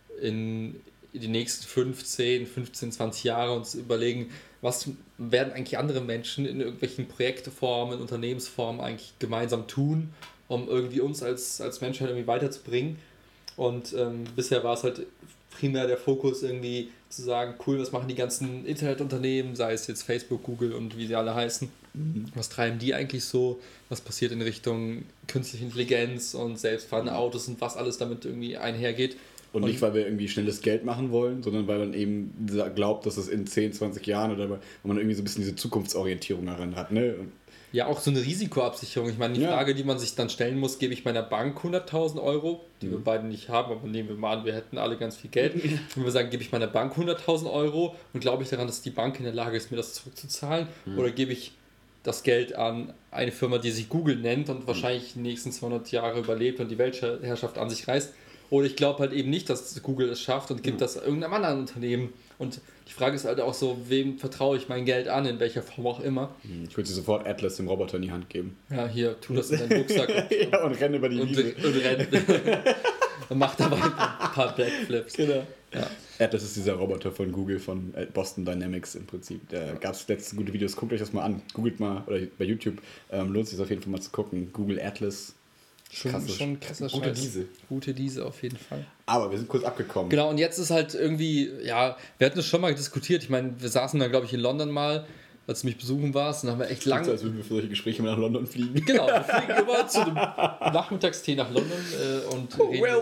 in die nächsten 15, 20 Jahre uns zu überlegen, was werden eigentlich andere Menschen in irgendwelchen Projektformen, Unternehmensformen eigentlich gemeinsam tun, um irgendwie uns als Menschheit irgendwie weiterzubringen. Und bisher war es halt primär der Fokus irgendwie zu sagen, cool, was machen die ganzen Internetunternehmen, sei es jetzt Facebook, Google und wie sie alle heißen. Was treiben die eigentlich so? Was passiert in Richtung künstliche Intelligenz und selbstfahrende Autos und was alles damit irgendwie einhergeht. Und nicht, weil wir irgendwie schnelles Geld machen wollen, sondern weil man eben glaubt, dass es in 10, 20 Jahren oder weil man irgendwie so ein bisschen diese Zukunftsorientierung daran hat. Ne? Ja, auch so eine Risikoabsicherung. Ich meine, die Frage, die man sich dann stellen muss, gebe ich meiner Bank 100.000 Euro, die wir beide nicht haben, aber nehmen wir mal an, wir hätten alle ganz viel Geld. Wenn wir sagen, gebe ich meiner Bank 100.000 Euro und glaube ich daran, dass die Bank in der Lage ist, mir das zurückzuzahlen, oder gebe ich das Geld an eine Firma, die sich Google nennt und wahrscheinlich die nächsten 200 Jahre überlebt und die Weltherrschaft an sich reißt. Oder ich glaube halt eben nicht, dass Google es schafft und gibt das irgendeinem anderen Unternehmen. Und die Frage ist halt auch so, wem vertraue ich mein Geld an, in welcher Form auch immer. Ich würde dir sofort Atlas dem Roboter in die Hand geben. Ja, hier, tu das in deinen Rucksack. Und renn über die Wiese. Und renn. Und macht dabei ein paar Backflips. Genau. Ja. Atlas ist dieser Roboter von Google, von Boston Dynamics im Prinzip. Da gab es letzte gute Videos. Guckt euch das mal an. Googelt mal, oder bei YouTube. Lohnt sich auf jeden Fall mal zu gucken. Google Atlas. Schon krasser Gute Scheiß. Diese. Gute Diese auf jeden Fall. Aber wir sind kurz abgekommen. Genau, und jetzt ist halt irgendwie, ja, wir hatten das schon mal diskutiert. Ich meine, wir saßen da, glaube ich, in London mal, als du mich besuchen warst, und dann haben wir echt lange. Als würden wir für solche Gespräche mal nach London fliegen. Genau, wir fliegen immer zu einem Nachmittagstee nach London und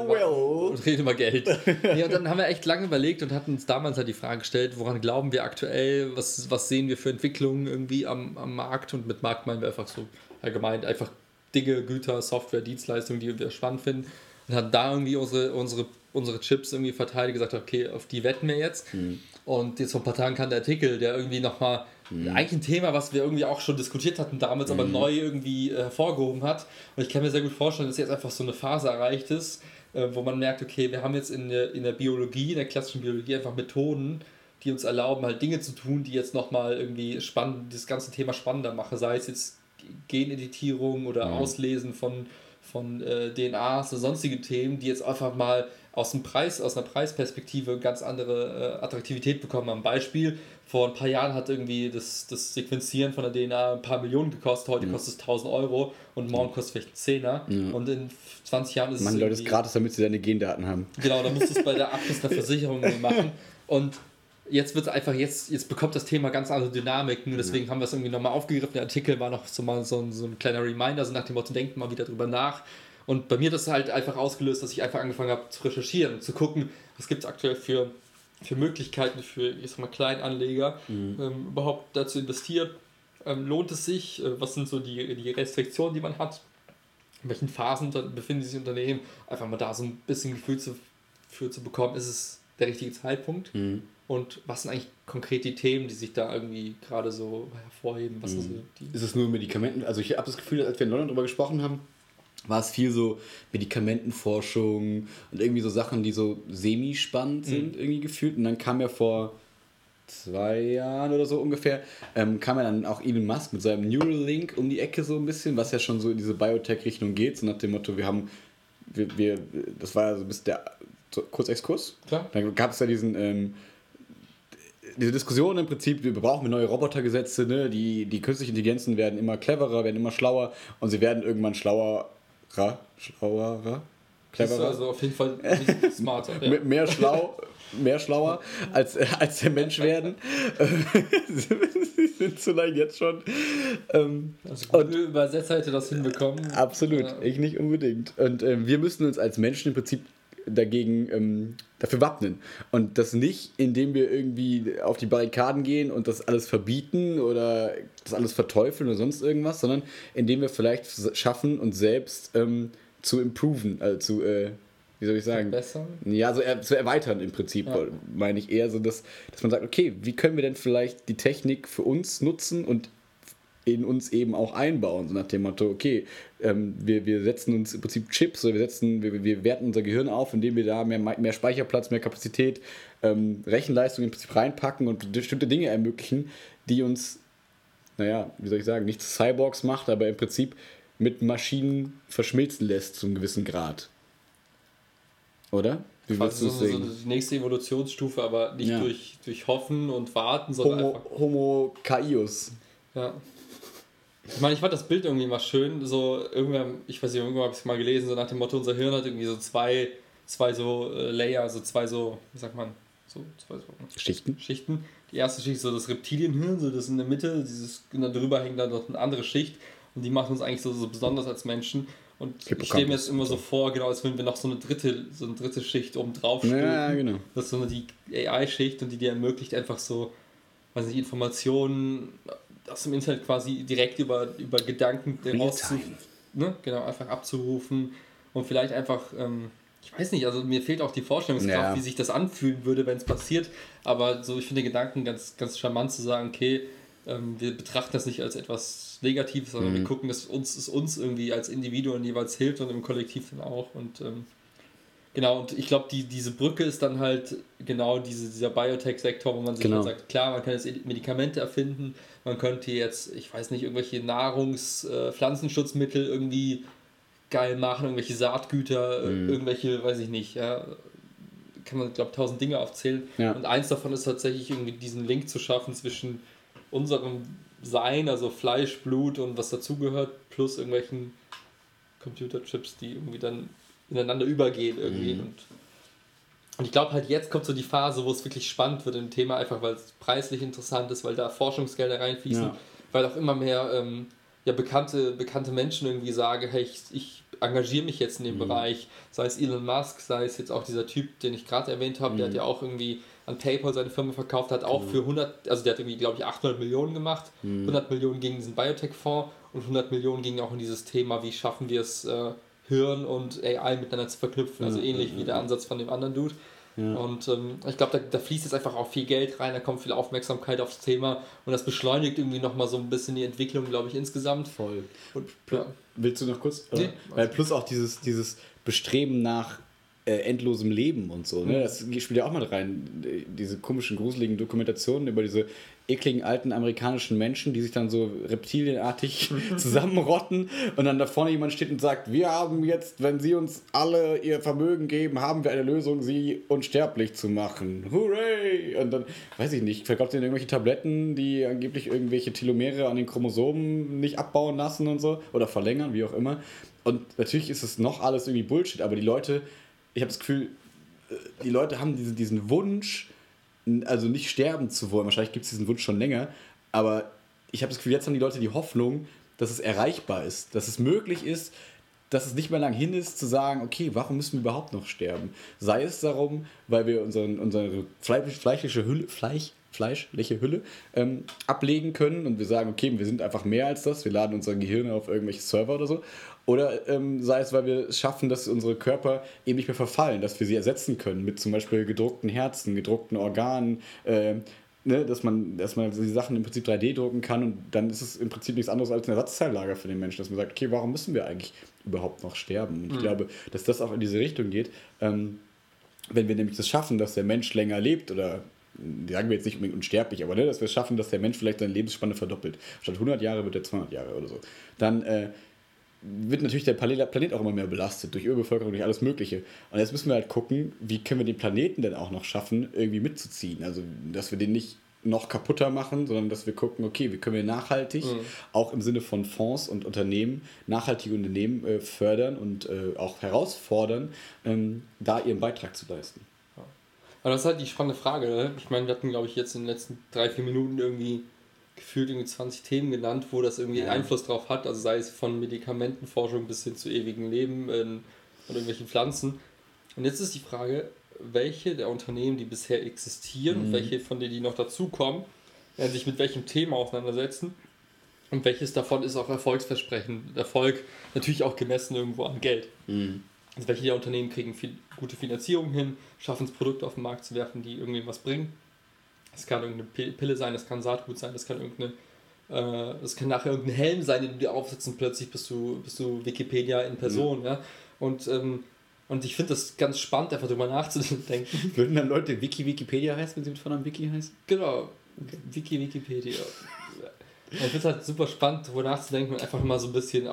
reden über Geld. Ja, und dann haben wir echt lange überlegt und hatten uns damals halt die Frage gestellt, woran glauben wir aktuell, was sehen wir für Entwicklungen irgendwie am Markt, und mit Markt meinen wir einfach so allgemein einfach Dinge, Güter, Software, Dienstleistungen, die wir spannend finden, und hatten da irgendwie unsere Chips irgendwie verteidigt, gesagt, okay, auf die wetten wir jetzt. Und jetzt vor ein paar Tagen kam der Artikel, der irgendwie nochmal eigentlich ein Thema, was wir irgendwie auch schon diskutiert hatten damals, aber neu irgendwie hervorgehoben hat. Und ich kann mir sehr gut vorstellen, dass jetzt einfach so eine Phase erreicht ist, wo man merkt, okay, wir haben jetzt in der Biologie, in der klassischen Biologie einfach Methoden, die uns erlauben, halt Dinge zu tun, die jetzt nochmal irgendwie das ganze Thema spannender machen, sei es jetzt Geneditierung oder Auslesen von DNAs oder sonstige Themen, die jetzt einfach mal aus einer Preisperspektive ganz andere Attraktivität bekommen. Am Beispiel, vor ein paar Jahren hat irgendwie das Sequenzieren von der DNA ein paar Millionen gekostet, heute kostet es 1.000 Euro und morgen kostet es vielleicht einen 10er. Und in 20 Jahren ist es Leute, ist gratis, damit sie deine Gendaten haben. Genau, dann musst du es bei der Abschluss der Versicherung machen. Und jetzt wird es einfach, jetzt bekommt das Thema ganz andere Dynamiken, deswegen haben wir es irgendwie nochmal aufgegriffen. Der Artikel war noch so mal so ein kleiner Reminder, so nach dem Motto, denkt mal wieder drüber nach. Und bei mir das halt einfach ausgelöst, dass ich einfach angefangen habe zu recherchieren, zu gucken, was gibt es aktuell für Möglichkeiten für, ich sag mal, Kleinanleger überhaupt dazu investieren. Lohnt es sich? Was sind so die Restriktionen, die man hat? In welchen Phasen befinden sich Unternehmen? Einfach mal da so ein bisschen Gefühl für zu bekommen, ist es der richtige Zeitpunkt? Und was sind eigentlich konkret die Themen, die sich da irgendwie gerade so hervorheben? Was ist, ist es nur Medikamenten? Also ich habe das Gefühl, als wir in London darüber gesprochen haben, war es viel so Medikamentenforschung und irgendwie so Sachen, die so semi-spannend sind, irgendwie gefühlt. Und dann kam ja vor 2 Jahren oder so ungefähr, kam ja dann auch Elon Musk mit seinem Neuralink um die Ecke so ein bisschen, was ja schon so in diese Biotech-Richtung geht, so nach dem Motto, das war ja so bis der, so, kurz Exkurs, klar. Dann gab es ja diese Diskussion im Prinzip, wir brauchen neue Robotergesetze, ne? Die künstlichen Intelligenzen werden immer cleverer, werden immer schlauer und sie werden irgendwann schlauerer, cleverer. Also auf jeden Fall smarter. Ja. mehr schlauer als der Mensch werden. Sie sind zu lang jetzt schon. Also Google Übersetzer hätte das hinbekommen. Absolut, ich nicht unbedingt. Und wir müssen uns als Menschen im Prinzip dafür wappnen. Und das nicht, indem wir irgendwie auf die Barrikaden gehen und das alles verbieten oder das alles verteufeln oder sonst irgendwas, sondern indem wir vielleicht schaffen, uns selbst zu improven, also wie soll ich sagen? Verbessern? Ja, so zu erweitern im Prinzip, meine ich eher so, dass man sagt, okay, wie können wir denn vielleicht die Technik für uns nutzen und in uns eben auch einbauen, so nach dem Motto, okay, wir setzen uns im Prinzip Chips, oder wir werten unser Gehirn auf, indem wir da mehr Speicherplatz, mehr Kapazität, Rechenleistung im Prinzip reinpacken und bestimmte Dinge ermöglichen, die uns, naja, wie soll ich sagen, nicht zu Cyborgs macht, aber im Prinzip mit Maschinen verschmilzen lässt zu einem gewissen Grad. Oder? Wie würdest du es sehen? So die nächste Evolutionsstufe, aber nicht durch Hoffen und Warten, sondern einfach... Homo Caius. Ja. Ich meine, ich fand das Bild irgendwie mal schön, so irgendwann, ich weiß nicht, irgendwann habe ich es mal gelesen, so nach dem Motto, unser Hirn hat irgendwie so zwei so Layer, so zwei so, wie sagt man, so zwei so Schichten. Die erste Schicht ist so das Reptilienhirn, so das in der Mitte, und dann drüber hängt dann noch eine andere Schicht und die machen uns eigentlich so besonders als Menschen. Und ich stelle mir jetzt immer so vor, genau, als würden wir noch so eine dritte Schicht oben drauf stülpen. Ja, genau. Das ist so die AI-Schicht und die dir ermöglicht, einfach so, weiß nicht, Informationen aus dem Internet quasi direkt über Gedanken einfach abzurufen und vielleicht einfach, ich weiß nicht, also mir fehlt auch die Vorstellungskraft, wie sich das anfühlen würde, wenn es passiert, aber so, ich finde den Gedanken ganz, ganz charmant zu sagen, okay, wir betrachten das nicht als etwas Negatives, sondern wir gucken, dass es uns irgendwie als Individuen jeweils hilft und im Kollektiv dann auch und genau, und ich glaube, diese Brücke ist dann halt genau dieser Biotech-Sektor, wo man sich dann sagt, klar, man kann jetzt Medikamente erfinden, man könnte jetzt, ich weiß nicht, irgendwelche Pflanzenschutzmittel irgendwie geil machen, irgendwelche Saatgüter, irgendwelche, weiß ich nicht, ja, kann man, glaube ich, 1000 Dinge aufzählen. Ja. Und eins davon ist tatsächlich irgendwie diesen Link zu schaffen zwischen unserem Sein, also Fleisch, Blut und was dazugehört, plus irgendwelchen Computerchips, die irgendwie dann ineinander übergehen irgendwie. Und ich glaube halt, jetzt kommt so die Phase, wo es wirklich spannend wird im Thema, einfach weil es preislich interessant ist, weil da Forschungsgelder reinfließen, weil auch immer mehr bekannte Menschen irgendwie sagen, hey, ich engagiere mich jetzt in dem Bereich, sei es Elon Musk, sei es jetzt auch dieser Typ, den ich gerade erwähnt habe, der hat ja auch irgendwie an PayPal seine Firma verkauft, hat auch für 100, also der hat irgendwie, glaube ich, 800 Millionen gemacht, 100 Millionen gegen diesen Biotech-Fonds und 100 Millionen gingen auch in dieses Thema, wie schaffen wir es, Hirn und AI miteinander zu verknüpfen, also ähnlich wie der Ansatz von dem anderen Dude. Ja. Und ich glaube, da fließt jetzt einfach auch viel Geld rein, da kommt viel Aufmerksamkeit aufs Thema und das beschleunigt irgendwie nochmal so ein bisschen die Entwicklung, glaube ich, insgesamt. Voll. Und willst du noch kurz? Nee. Weil plus auch dieses Bestreben nach endlosem Leben und so, ne? Das spielt ja auch mal rein. Diese komischen, gruseligen Dokumentationen über diese ekligen alten amerikanischen Menschen, die sich dann so reptilienartig zusammenrotten und dann da vorne jemand steht und sagt, wir haben jetzt, wenn sie uns alle ihr Vermögen geben, haben wir eine Lösung, sie unsterblich zu machen. Hooray! Und dann, weiß ich nicht, verkauft ihnen irgendwelche Tabletten, die angeblich irgendwelche Telomere an den Chromosomen nicht abbauen lassen und so oder verlängern, wie auch immer. Und natürlich ist es noch alles irgendwie Bullshit, aber die Leute, ich habe das Gefühl, die Leute haben diesen Wunsch, also nicht sterben zu wollen. Wahrscheinlich gibt es diesen Wunsch schon länger, aber ich habe das Gefühl, jetzt haben die Leute die Hoffnung, dass es erreichbar ist, dass es möglich ist, dass es nicht mehr lang hin ist, zu sagen, okay, warum müssen wir überhaupt noch sterben? Sei es darum, weil wir unsere fleischliche Hülle ablegen können und wir sagen, okay, wir sind einfach mehr als das, wir laden unsere Gehirne auf irgendwelche Server oder so. Oder sei es, weil wir es schaffen, dass unsere Körper eben nicht mehr verfallen, dass wir sie ersetzen können mit zum Beispiel gedruckten Herzen, gedruckten Organen, dass man die Sachen im Prinzip 3D drucken kann und dann ist es im Prinzip nichts anderes als ein Ersatzteillager für den Menschen, dass man sagt, okay, warum müssen wir eigentlich überhaupt noch sterben? Und ich glaube, dass das auch in diese Richtung geht, wenn wir nämlich das schaffen, dass der Mensch länger lebt oder sagen wir jetzt nicht unbedingt unsterblich, aber dass wir es schaffen, dass der Mensch vielleicht seine Lebensspanne verdoppelt. Statt 100 Jahre wird er 200 Jahre oder so. Dann wird natürlich der Planet auch immer mehr belastet durch Überbevölkerung, durch alles Mögliche. Und jetzt müssen wir halt gucken, wie können wir den Planeten denn auch noch schaffen, irgendwie mitzuziehen. Also, dass wir den nicht noch kaputter machen, sondern dass wir gucken, okay, wie können wir nachhaltig, auch im Sinne von Fonds und Unternehmen, nachhaltige Unternehmen fördern und auch herausfordern, da ihren Beitrag zu leisten. Aber das ist halt die spannende Frage. Ne? Ich meine, wir hatten, glaube ich, jetzt in den letzten 3-4 Minuten irgendwie gefühlt 20 Themen genannt, wo das irgendwie Einfluss drauf hat, also sei es von Medikamentenforschung bis hin zu ewigem Leben und irgendwelchen Pflanzen. Und jetzt ist die Frage, welche der Unternehmen, die bisher existieren und welche von denen, die noch dazukommen, werden sich mit welchem Thema auseinandersetzen und welches davon ist auch erfolgsversprechend. Erfolg natürlich auch gemessen irgendwo an Geld. Also welche der Unternehmen kriegen gute Finanzierung hin, schaffen es, Produkte auf den Markt zu werfen, die irgendwie was bringen. Das kann irgendeine Pille sein, das kann Saatgut sein, das kann das kann nachher irgendein Helm sein, den du dir aufsetzt und plötzlich bist du Wikipedia in Person. Ja? Und ich finde das ganz spannend, einfach drüber nachzudenken. Würden dann Leute Wikipedia heißen, wenn sie mit Vornamen Wiki heißen? Genau, Wikipedia. Ich finde es halt super spannend, darüber nachzudenken und einfach mal so ein bisschen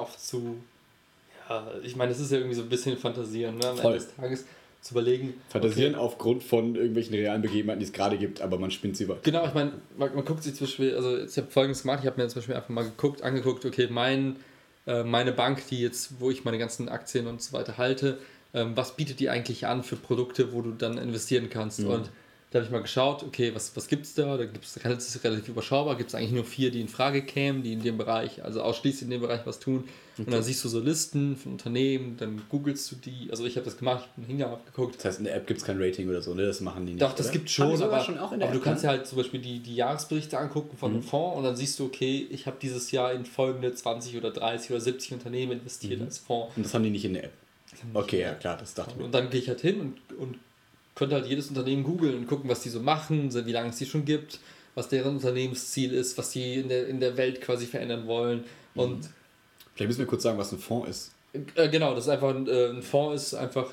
ich meine, es ist ja irgendwie so ein bisschen Fantasieren, ne? Am Ende des Tages zu überlegen. Fantasieren aufgrund von irgendwelchen realen Begebenheiten, die es gerade gibt, aber man spinnt sie weiter. Genau, ich meine, man guckt sich zum Beispiel, also ich habe Folgendes gemacht, ich habe mir zum Beispiel einfach mal angeguckt, okay, meine Bank, wo ich meine ganzen Aktien und so weiter halte, was bietet die eigentlich an für Produkte, wo du dann investieren kannst? Und da habe ich mal geschaut, okay, was gibt es da? Das ist relativ überschaubar, gibt es eigentlich nur 4, die in Frage kämen, die in dem Bereich, also ausschließlich in dem Bereich was tun. Okay. Und dann siehst du so Listen von Unternehmen, dann googelst du die, also ich habe das gemacht, ich bin hingegangen, abgeguckt. Das heißt, in der App gibt es kein Rating oder so, ne? Das machen die nicht. Doch, das gibt schon, aber du kannst ja halt zum Beispiel die Jahresberichte angucken von einem Fonds und dann siehst du, okay, ich habe dieses Jahr in folgende 20 oder 30 oder 70 Unternehmen investiert als Fonds. Und das haben die nicht in der App? Okay, ja klar, das dachte ich mir. Und dann gehe ich halt hin und könnte halt jedes Unternehmen googeln und gucken, was die so machen, wie lange es die schon gibt, was deren Unternehmensziel ist, was die in der Welt quasi verändern wollen. Und vielleicht müssen wir kurz sagen, was ein Fonds ist. Genau, das ist einfach ein Fonds ist einfach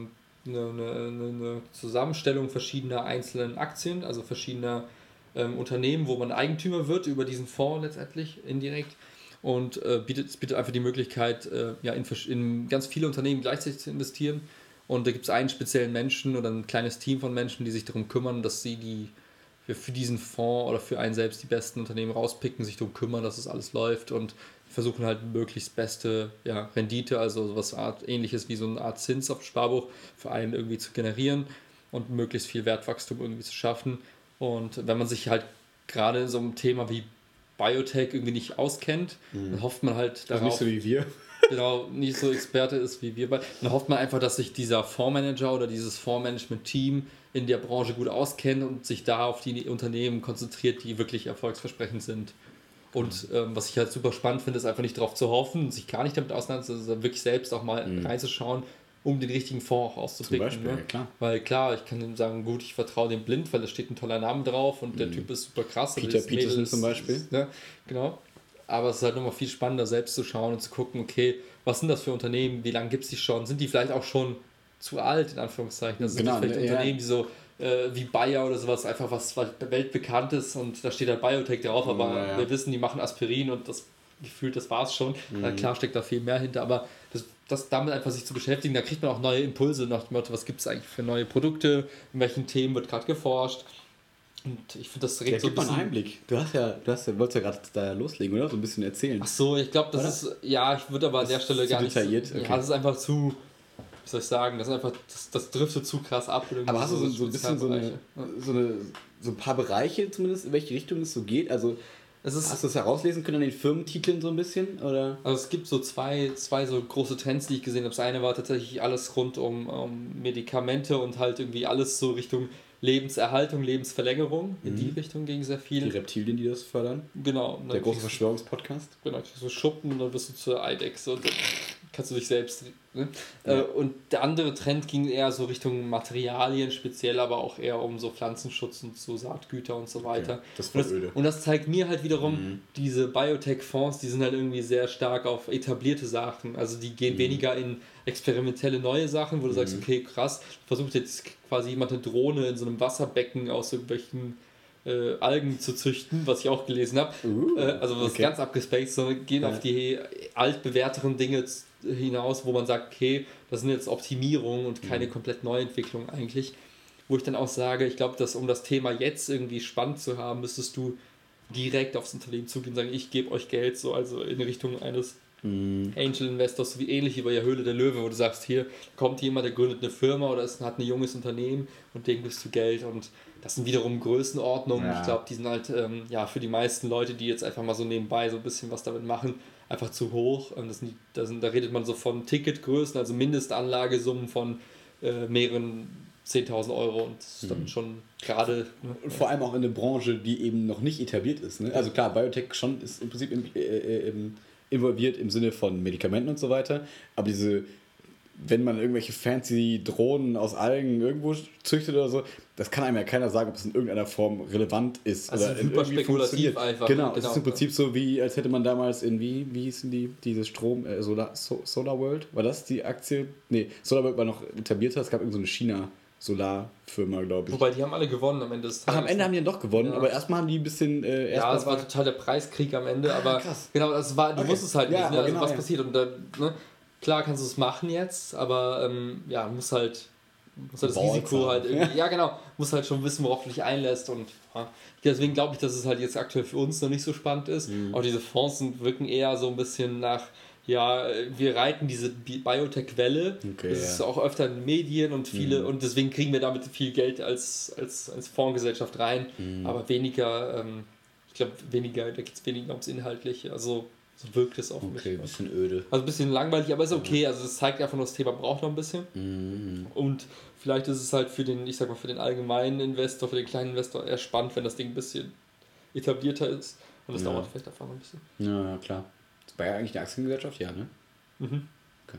eine Zusammenstellung verschiedener einzelnen Aktien, also verschiedener Unternehmen, wo man Eigentümer wird über diesen Fonds letztendlich indirekt und bietet einfach die Möglichkeit, in ganz viele Unternehmen gleichzeitig zu investieren. Und da gibt es einen speziellen Menschen oder ein kleines Team von Menschen, die sich darum kümmern, dass sie für diesen Fonds oder für einen selbst die besten Unternehmen rauspicken, sich darum kümmern, dass es alles läuft und versuchen halt möglichst beste Rendite, also sowas ähnliches wie so eine Art Zins auf Sparbuch für einen irgendwie zu generieren und möglichst viel Wertwachstum irgendwie zu schaffen. Und wenn man sich halt gerade in so einem Thema wie Biotech irgendwie nicht auskennt, dann hofft man halt darauf... Nicht so wie wir. Genau, nicht so Experte ist wie wir. Dann hofft man einfach, dass sich dieser Fondsmanager oder dieses Fondsmanagement-Team in der Branche gut auskennt und sich da auf die Unternehmen konzentriert, die wirklich erfolgsversprechend sind. Und was ich halt super spannend finde, ist einfach nicht darauf zu hoffen, sich gar nicht damit auseinanderzusetzen, sondern wirklich selbst auch mal reinzuschauen, um den richtigen Fonds auch auszupicken. Zum Beispiel, ne? klar. Weil klar, ich kann ihm sagen, gut, ich vertraue dem blind, weil da steht ein toller Name drauf und der Typ ist super krass. Peter Peterson zum Beispiel. Ne? Genau. Aber es ist halt nochmal viel spannender, selbst zu schauen und zu gucken, okay, was sind das für Unternehmen, wie lange gibt es die schon? Sind die vielleicht auch schon zu alt, in Anführungszeichen? Also sind das vielleicht Unternehmen, die so wie Bayer oder sowas, einfach was weltbekannt ist und da steht halt Biotech drauf, aber wir wissen, die machen Aspirin und das gefühlt, das war es schon. Klar steckt da viel mehr hinter, aber das damit einfach sich zu beschäftigen, da kriegt man auch neue Impulse nach dem Motto, was gibt es eigentlich für neue Produkte, in welchen Themen wird gerade geforscht. Und ich finde, das regt so ein bisschen... einen Einblick. Wolltest ja gerade da loslegen, oder? So ein bisschen erzählen. Ach so, ich glaube, das ist... Ja, ich würde aber an der Stelle gar nicht... Detailliert? Okay. Ja, das ist einfach zu... wie soll ich sagen, das ist einfach, das driftet zu krass ab. Aber hast du so ein bisschen so ein paar Bereiche zumindest, in welche Richtung es so geht? Also hast du es herauslesen können an den Firmentiteln so ein bisschen? Oder? Also es gibt so zwei so große Trends, die ich gesehen habe. Das eine war tatsächlich alles rund um Medikamente und halt irgendwie alles so Richtung Lebenserhaltung, Lebensverlängerung. In die Richtung ging sehr viel. Die Reptilien, die das fördern. Genau. Der große Verschwörungspodcast. Genau, kriegst du Schuppen und dann bist du zur Eidechse und dann kannst du dich selbst... Ne? Ja. Und der andere Trend ging eher so Richtung Materialien, speziell aber auch eher um so Pflanzenschutz und so Saatgüter und so weiter. Okay, das war öde. Und das zeigt mir halt wiederum, diese Biotech-Fonds, die sind halt irgendwie sehr stark auf etablierte Sachen. Also die gehen weniger in experimentelle neue Sachen, wo du sagst, okay, krass, versucht jetzt quasi jemand eine Drohne in so einem Wasserbecken aus irgendwelchen Algen zu züchten, was ich auch gelesen habe. Also was ganz abgespaced, sondern gehen auf die altbewährteren Dinge hinaus, wo man sagt, okay, das sind jetzt Optimierungen und keine komplett Neuentwicklung eigentlich. Wo ich dann auch sage, ich glaube, dass um das Thema jetzt irgendwie spannend zu haben, müsstest du direkt aufs Unternehmen zugehen und sagen, ich gebe euch Geld, so also in Richtung eines Angel Investors, so wie ähnlich wie bei der Höhle der Löwe, wo du sagst, hier kommt jemand, der gründet eine Firma oder hat ein junges Unternehmen und dem gibst du Geld und das sind wiederum Größenordnungen. Ja. Ich glaube, die sind halt für die meisten Leute, die jetzt einfach mal so nebenbei so ein bisschen was damit machen, einfach zu hoch. Da redet man so von Ticketgrößen, also Mindestanlagesummen von mehreren 10.000 Euro und das ist dann schon gerade... Ne? Und vor allem auch in einer Branche, die eben noch nicht etabliert ist. Ne? Also klar, Biotech schon ist im Prinzip involviert im Sinne von Medikamenten und so weiter, aber wenn man irgendwelche fancy Drohnen aus Algen irgendwo züchtet oder so, das kann einem ja keiner sagen, ob es in irgendeiner Form relevant ist. Also oder super spekulativ einfach. Genau, es ist im Prinzip so, wie als hätte man damals wie hießen diese Solar World, war das die Aktie? Nee, Solar World war noch etablierter, es gab irgend so eine China-Solarfirma, glaube ich. Wobei, die haben alle gewonnen am Ende des Tages. Ach, am Ende haben die dann doch gewonnen, aber erstmal haben die ein bisschen... es war total der Preiskrieg am Ende, aber krass. Genau, du wusstest halt nicht, genau, was passiert und dann, ne? Klar kannst du es machen jetzt, aber muss halt das Risiko halt irgendwie, muss halt schon wissen, worauf du dich einlässt und deswegen glaube ich, dass es halt jetzt aktuell für uns noch nicht so spannend ist. Auch diese Fonds wirken eher so ein bisschen nach, wir reiten diese Biotech-Welle, das ist auch öfter in den Medien und viele und deswegen kriegen wir damit viel Geld als Fondsgesellschaft rein, aber weniger, da geht es weniger ums Inhaltliche, also so wirkt es auf mich. Okay, ein bisschen öde. Also ein bisschen langweilig, aber ist okay. Also es zeigt einfach nur, das Thema braucht noch ein bisschen. Und vielleicht ist es halt für den allgemeinen Investor, für den kleinen Investor eher spannend, wenn das Ding ein bisschen etablierter ist. Und das dauert vielleicht einfach noch ein bisschen. Ja, klar. Das war ja eigentlich eine Aktiengesellschaft, ja, ne? Okay.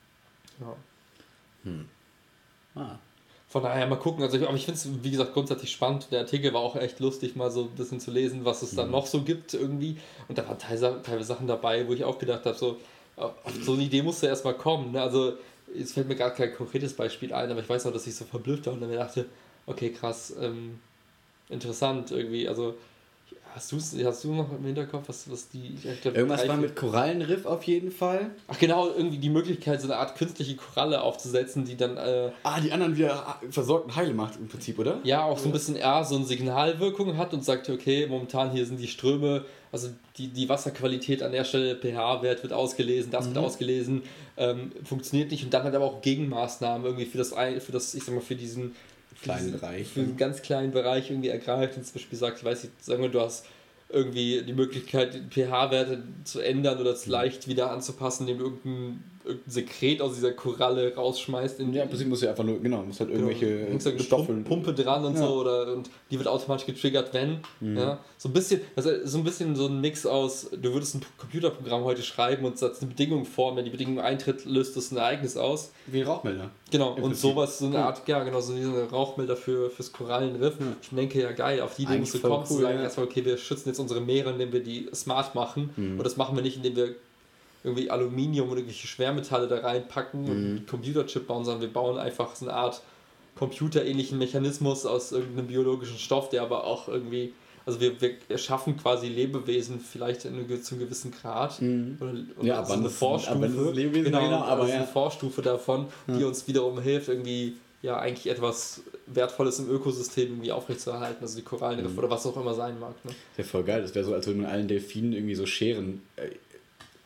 Ja. Von daher mal gucken, aber ich finde es, wie gesagt, grundsätzlich spannend. Der Artikel war auch echt lustig, mal so ein bisschen zu lesen, was es dann noch so gibt irgendwie. Und da waren teilweise Sachen dabei, wo ich auch gedacht habe, so, auf so eine Idee musste erstmal kommen. Ne? Also, jetzt fällt mir gar kein konkretes Beispiel ein, aber ich weiß noch, dass ich so verblüfft war und dann mir dachte, okay, krass, interessant irgendwie. Also, hast du noch im Hinterkopf, was die... Irgendwas war mit Korallenriff auf jeden Fall. Ach genau, irgendwie die Möglichkeit, so eine Art künstliche Koralle aufzusetzen, die dann... die anderen wieder versorgt und heile macht im Prinzip, oder? Ja, auch so ein bisschen so eine Signalwirkung hat und sagt, okay, momentan hier sind die Ströme, also die Wasserqualität an der Stelle, pH-Wert wird ausgelesen, das wird ausgelesen, funktioniert nicht und dann hat aber auch Gegenmaßnahmen irgendwie für diesen kleinen Bereich. Für einen ganz kleinen Bereich irgendwie ergreift und zum Beispiel sagt, ich weiß nicht, sagen wir, du hast irgendwie die Möglichkeit, pH-Werte zu ändern oder es leicht wieder anzupassen, indem du irgendein Sekret aus dieser Koralle rausschmeißt. Im Prinzip muss ja einfach nur, muss halt irgendwelche Stoffeln. Pumpe dran und so, und die wird automatisch getriggert, wenn. Ja, so ein bisschen so ein Mix aus, du würdest ein Computerprogramm heute schreiben und setzt eine Bedingung vor, wenn die Bedingung eintritt, löst es ein Ereignis aus. Wie ein Rauchmelder. Genau, und sowas, so eine Art, so diese Rauchmelder fürs Korallenriff. Ja. Ich denke, geil, auf die Idee musst du kommen, zu sagen, erstmal, okay, wir schützen jetzt unsere Meere, indem wir die smart machen. Und das machen wir nicht, indem wir irgendwie Aluminium oder irgendwelche Schwermetalle da reinpacken und einen Computerchip bauen, sondern wir bauen einfach so eine Art computerähnlichen Mechanismus aus irgendeinem biologischen Stoff, der aber auch irgendwie, also wir erschaffen quasi Lebewesen vielleicht zu einem gewissen Grad. Oder so eine Vorstufe. Eine Vorstufe davon, die uns wiederum hilft, irgendwie eigentlich etwas Wertvolles im Ökosystem irgendwie aufrechtzuerhalten, also die Korallenriffe oder was auch immer sein mag. Ne? Das wäre voll geil, das wäre so, als würde man allen Delfinen irgendwie so Scheren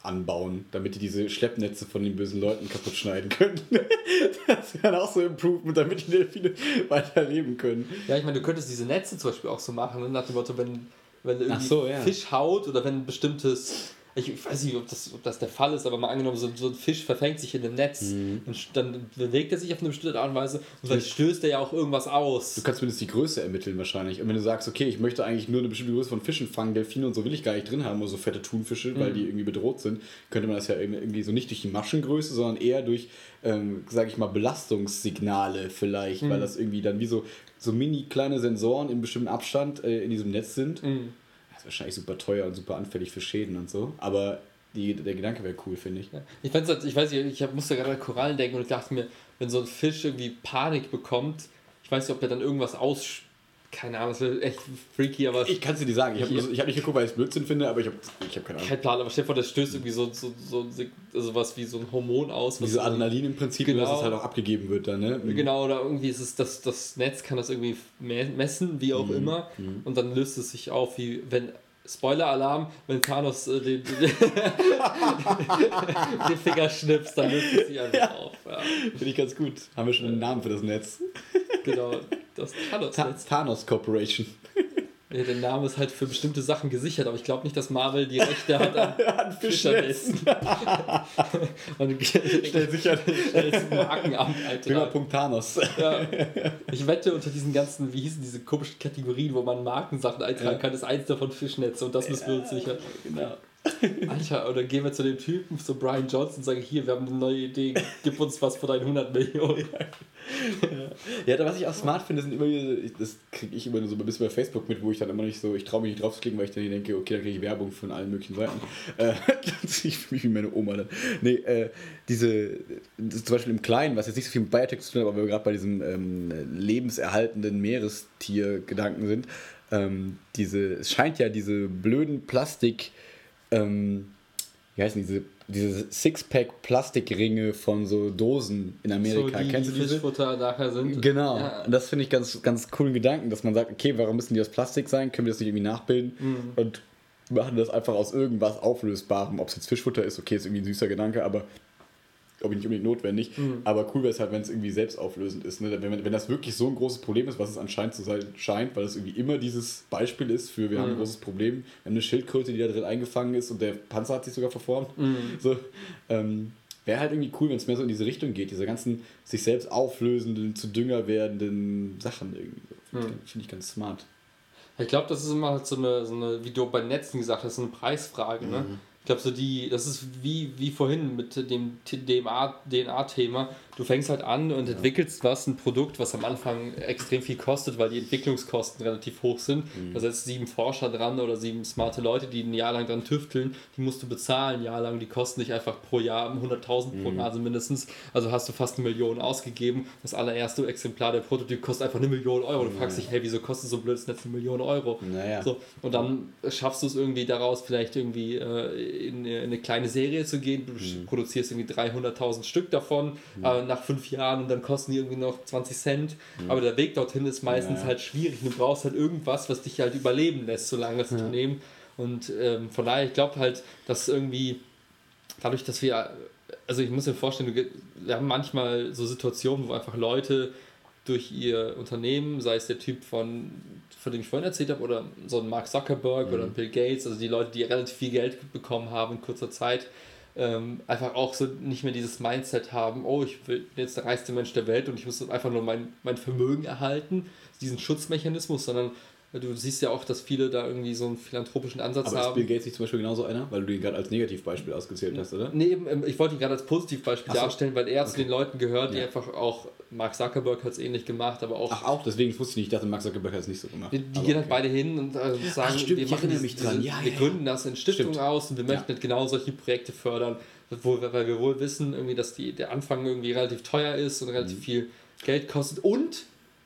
anbauen, damit die diese Schleppnetze von den bösen Leuten kaputt schneiden können. Das wäre auch so ein Improvement, damit die Delfine weiterleben können. Ja, ich meine, du könntest diese Netze zum Beispiel auch so machen, ne? Nach dem Motto, wenn irgendwie ja. Fisch haut oder wenn ein bestimmtes, ich weiß nicht, ob das der Fall ist, aber mal angenommen, so ein Fisch verfängt sich in einem Netz und dann bewegt er sich auf eine bestimmte Art und Weise und dann stößt er ja auch irgendwas aus. Du kannst zumindest die Größe ermitteln wahrscheinlich. Und wenn du sagst, okay, ich möchte eigentlich nur eine bestimmte Größe von Fischen fangen, Delfine und so will ich gar nicht drin haben, oder so fette Thunfische, weil die irgendwie bedroht sind, könnte man das ja irgendwie so nicht durch die Maschengröße, sondern eher durch, sage ich mal, Belastungssignale vielleicht, weil das irgendwie dann wie so mini kleine Sensoren in bestimmten Abstand in diesem Netz sind. Das ist wahrscheinlich super teuer und super anfällig für Schäden und so, aber der Gedanke wäre cool, finde ich. Ja. Ich weiß nicht, ich musste gerade an Korallen denken und ich dachte mir, wenn so ein Fisch irgendwie Panik bekommt, ich weiß nicht, ob der dann irgendwas keine Ahnung, das wäre echt freaky, aber... Ich kann es dir nicht sagen, ich hab nicht geguckt, weil ich es Blödsinn finde, aber ich hab keine Ahnung. Kein Plan, aber stell dir vor, das stößt irgendwie so was wie so ein Hormon aus. Wie so Adrenalin im Prinzip, genau, dass es halt auch abgegeben wird dann, ne? Genau, oder irgendwie ist es, das Netz kann das irgendwie messen, wie auch immer, und dann löst es sich auf, wie wenn... Spoiler-Alarm, wenn Thanos den Finger schnipst, dann löst es sich einfach auf. Ja. Finde ich ganz gut. Haben wir schon einen Namen für das Netz. Genau, das Thanos-Netz. Thanos Corporation. Ja, der Name ist halt für bestimmte Sachen gesichert, aber ich glaube nicht, dass Marvel die Rechte hat an Fischnetzen. Man stellt sich ja ein Markenamt, Alter. Thanos. Ja. Ich wette, unter diesen ganzen, wie hießen diese komischen Kategorien, wo man Markensachen eintragen kann, ist eins davon Fischnetze und das müssen wir uns sichern. Genau. Alter, oder gehen wir zu dem Typen, so Brian Johnson, und sagen, hier, wir haben eine neue Idee, gib uns was von deinen 100 Millionen. Ja, was ich auch smart finde, sind immer das kriege ich immer nur so ein bisschen bei Facebook mit, wo ich dann immer nicht so, ich traue mich nicht drauf zu klicken, weil ich dann denke, okay, dann kriege ich Werbung von allen möglichen Seiten. Ich fühle mich wie meine Oma dann. Nee, das zum Beispiel im Kleinen, was jetzt nicht so viel mit Biotech zu tun hat, aber wir gerade bei diesem lebenserhaltenden Meerestiergedanken sind, es scheint ja diese blöden Plastik, wie heißen diese Sixpack-Plastikringe von so Dosen in Amerika. So, Kennst du diese? Fischfutter nachher sind. Genau. Ja. Und das finde ich ganz, ganz coolen Gedanken, dass man sagt, okay, warum müssen die aus Plastik sein? Können wir das nicht irgendwie nachbilden? Und machen das einfach aus irgendwas Auflösbarem. Ob es jetzt Fischfutter ist, okay, ist irgendwie ein süßer Gedanke, aber glaube ich nicht unbedingt notwendig. Aber cool wäre es halt, wenn es irgendwie selbstauflösend ist. Ne? Wenn das wirklich so ein großes Problem ist, was es anscheinend zu sein scheint, weil es irgendwie immer dieses Beispiel ist für, wir haben ein großes Problem, wir haben eine Schildkröte, die da drin eingefangen ist und der Panzer hat sich sogar verformt. So, wäre halt irgendwie cool, wenn es mehr so in diese Richtung geht, diese ganzen sich selbst auflösenden, zu Dünger werdenden Sachen irgendwie. Finde ich ganz smart. Ich glaube, das ist immer halt so eine, wie du bei Netzen gesagt hast, so eine Preisfrage, ne? Ich glaube, das ist wie vorhin mit dem DNA-Thema. Du fängst halt an und entwickelst ein Produkt, was am Anfang extrem viel kostet, weil die Entwicklungskosten relativ hoch sind. Da setzt 7 Forscher dran oder 7 smarte Leute, die ein Jahr lang dran tüfteln. Die musst du bezahlen, ein Jahr lang. Die kosten dich einfach pro Jahr 100.000 pro Nase mindestens. Also hast du fast 1 Million ausgegeben. Das allererste Exemplar der Prototyp kostet einfach 1 Million Euro. Du fragst dich, hey, wieso kostet so ein blödes Netz 1 Million Euro? Naja. So, und dann schaffst du es irgendwie daraus, vielleicht irgendwie in eine kleine Serie zu gehen. Du produzierst irgendwie 300.000 Stück davon nach 5 Jahren und dann kosten die irgendwie noch 20 Cent. Aber der Weg dorthin ist meistens halt schwierig. Du brauchst halt irgendwas, was dich halt überleben lässt, solange das Unternehmen. Und von daher, ich glaube halt, dass irgendwie dadurch, dass also ich muss mir vorstellen, wir haben manchmal so Situationen, wo einfach Leute durch ihr Unternehmen, sei es der Typ von dem ich vorhin erzählt habe, oder so ein Mark Zuckerberg oder ein Bill Gates, also die Leute, die relativ viel Geld bekommen haben in kurzer Zeit, einfach auch so nicht mehr dieses Mindset haben, oh, ich bin jetzt der reichste Mensch der Welt und ich muss einfach nur mein Vermögen erhalten, diesen Schutzmechanismus, sondern du siehst ja auch, dass viele da irgendwie so einen philanthropischen Ansatz haben. Aber ist Bill Gates nicht zum Beispiel genauso einer? Weil du ihn gerade als Negativbeispiel ausgezählt hast, oder? Nee, ich wollte ihn gerade als Positivbeispiel darstellen, weil er zu den Leuten gehört, die einfach auch, Mark Zuckerberg hat es ähnlich gemacht, aber auch... Ach, auch? Deswegen wusste ich nicht, ich dachte, Mark Zuckerberg hat es nicht so gemacht. Die gehen halt beide hin und sagen, stimmt, wir machen wir gründen das in Stiftungen aus und wir möchten halt genau solche Projekte fördern, weil wir wohl wissen, irgendwie, dass der Anfang irgendwie relativ teuer ist und relativ viel Geld kostet und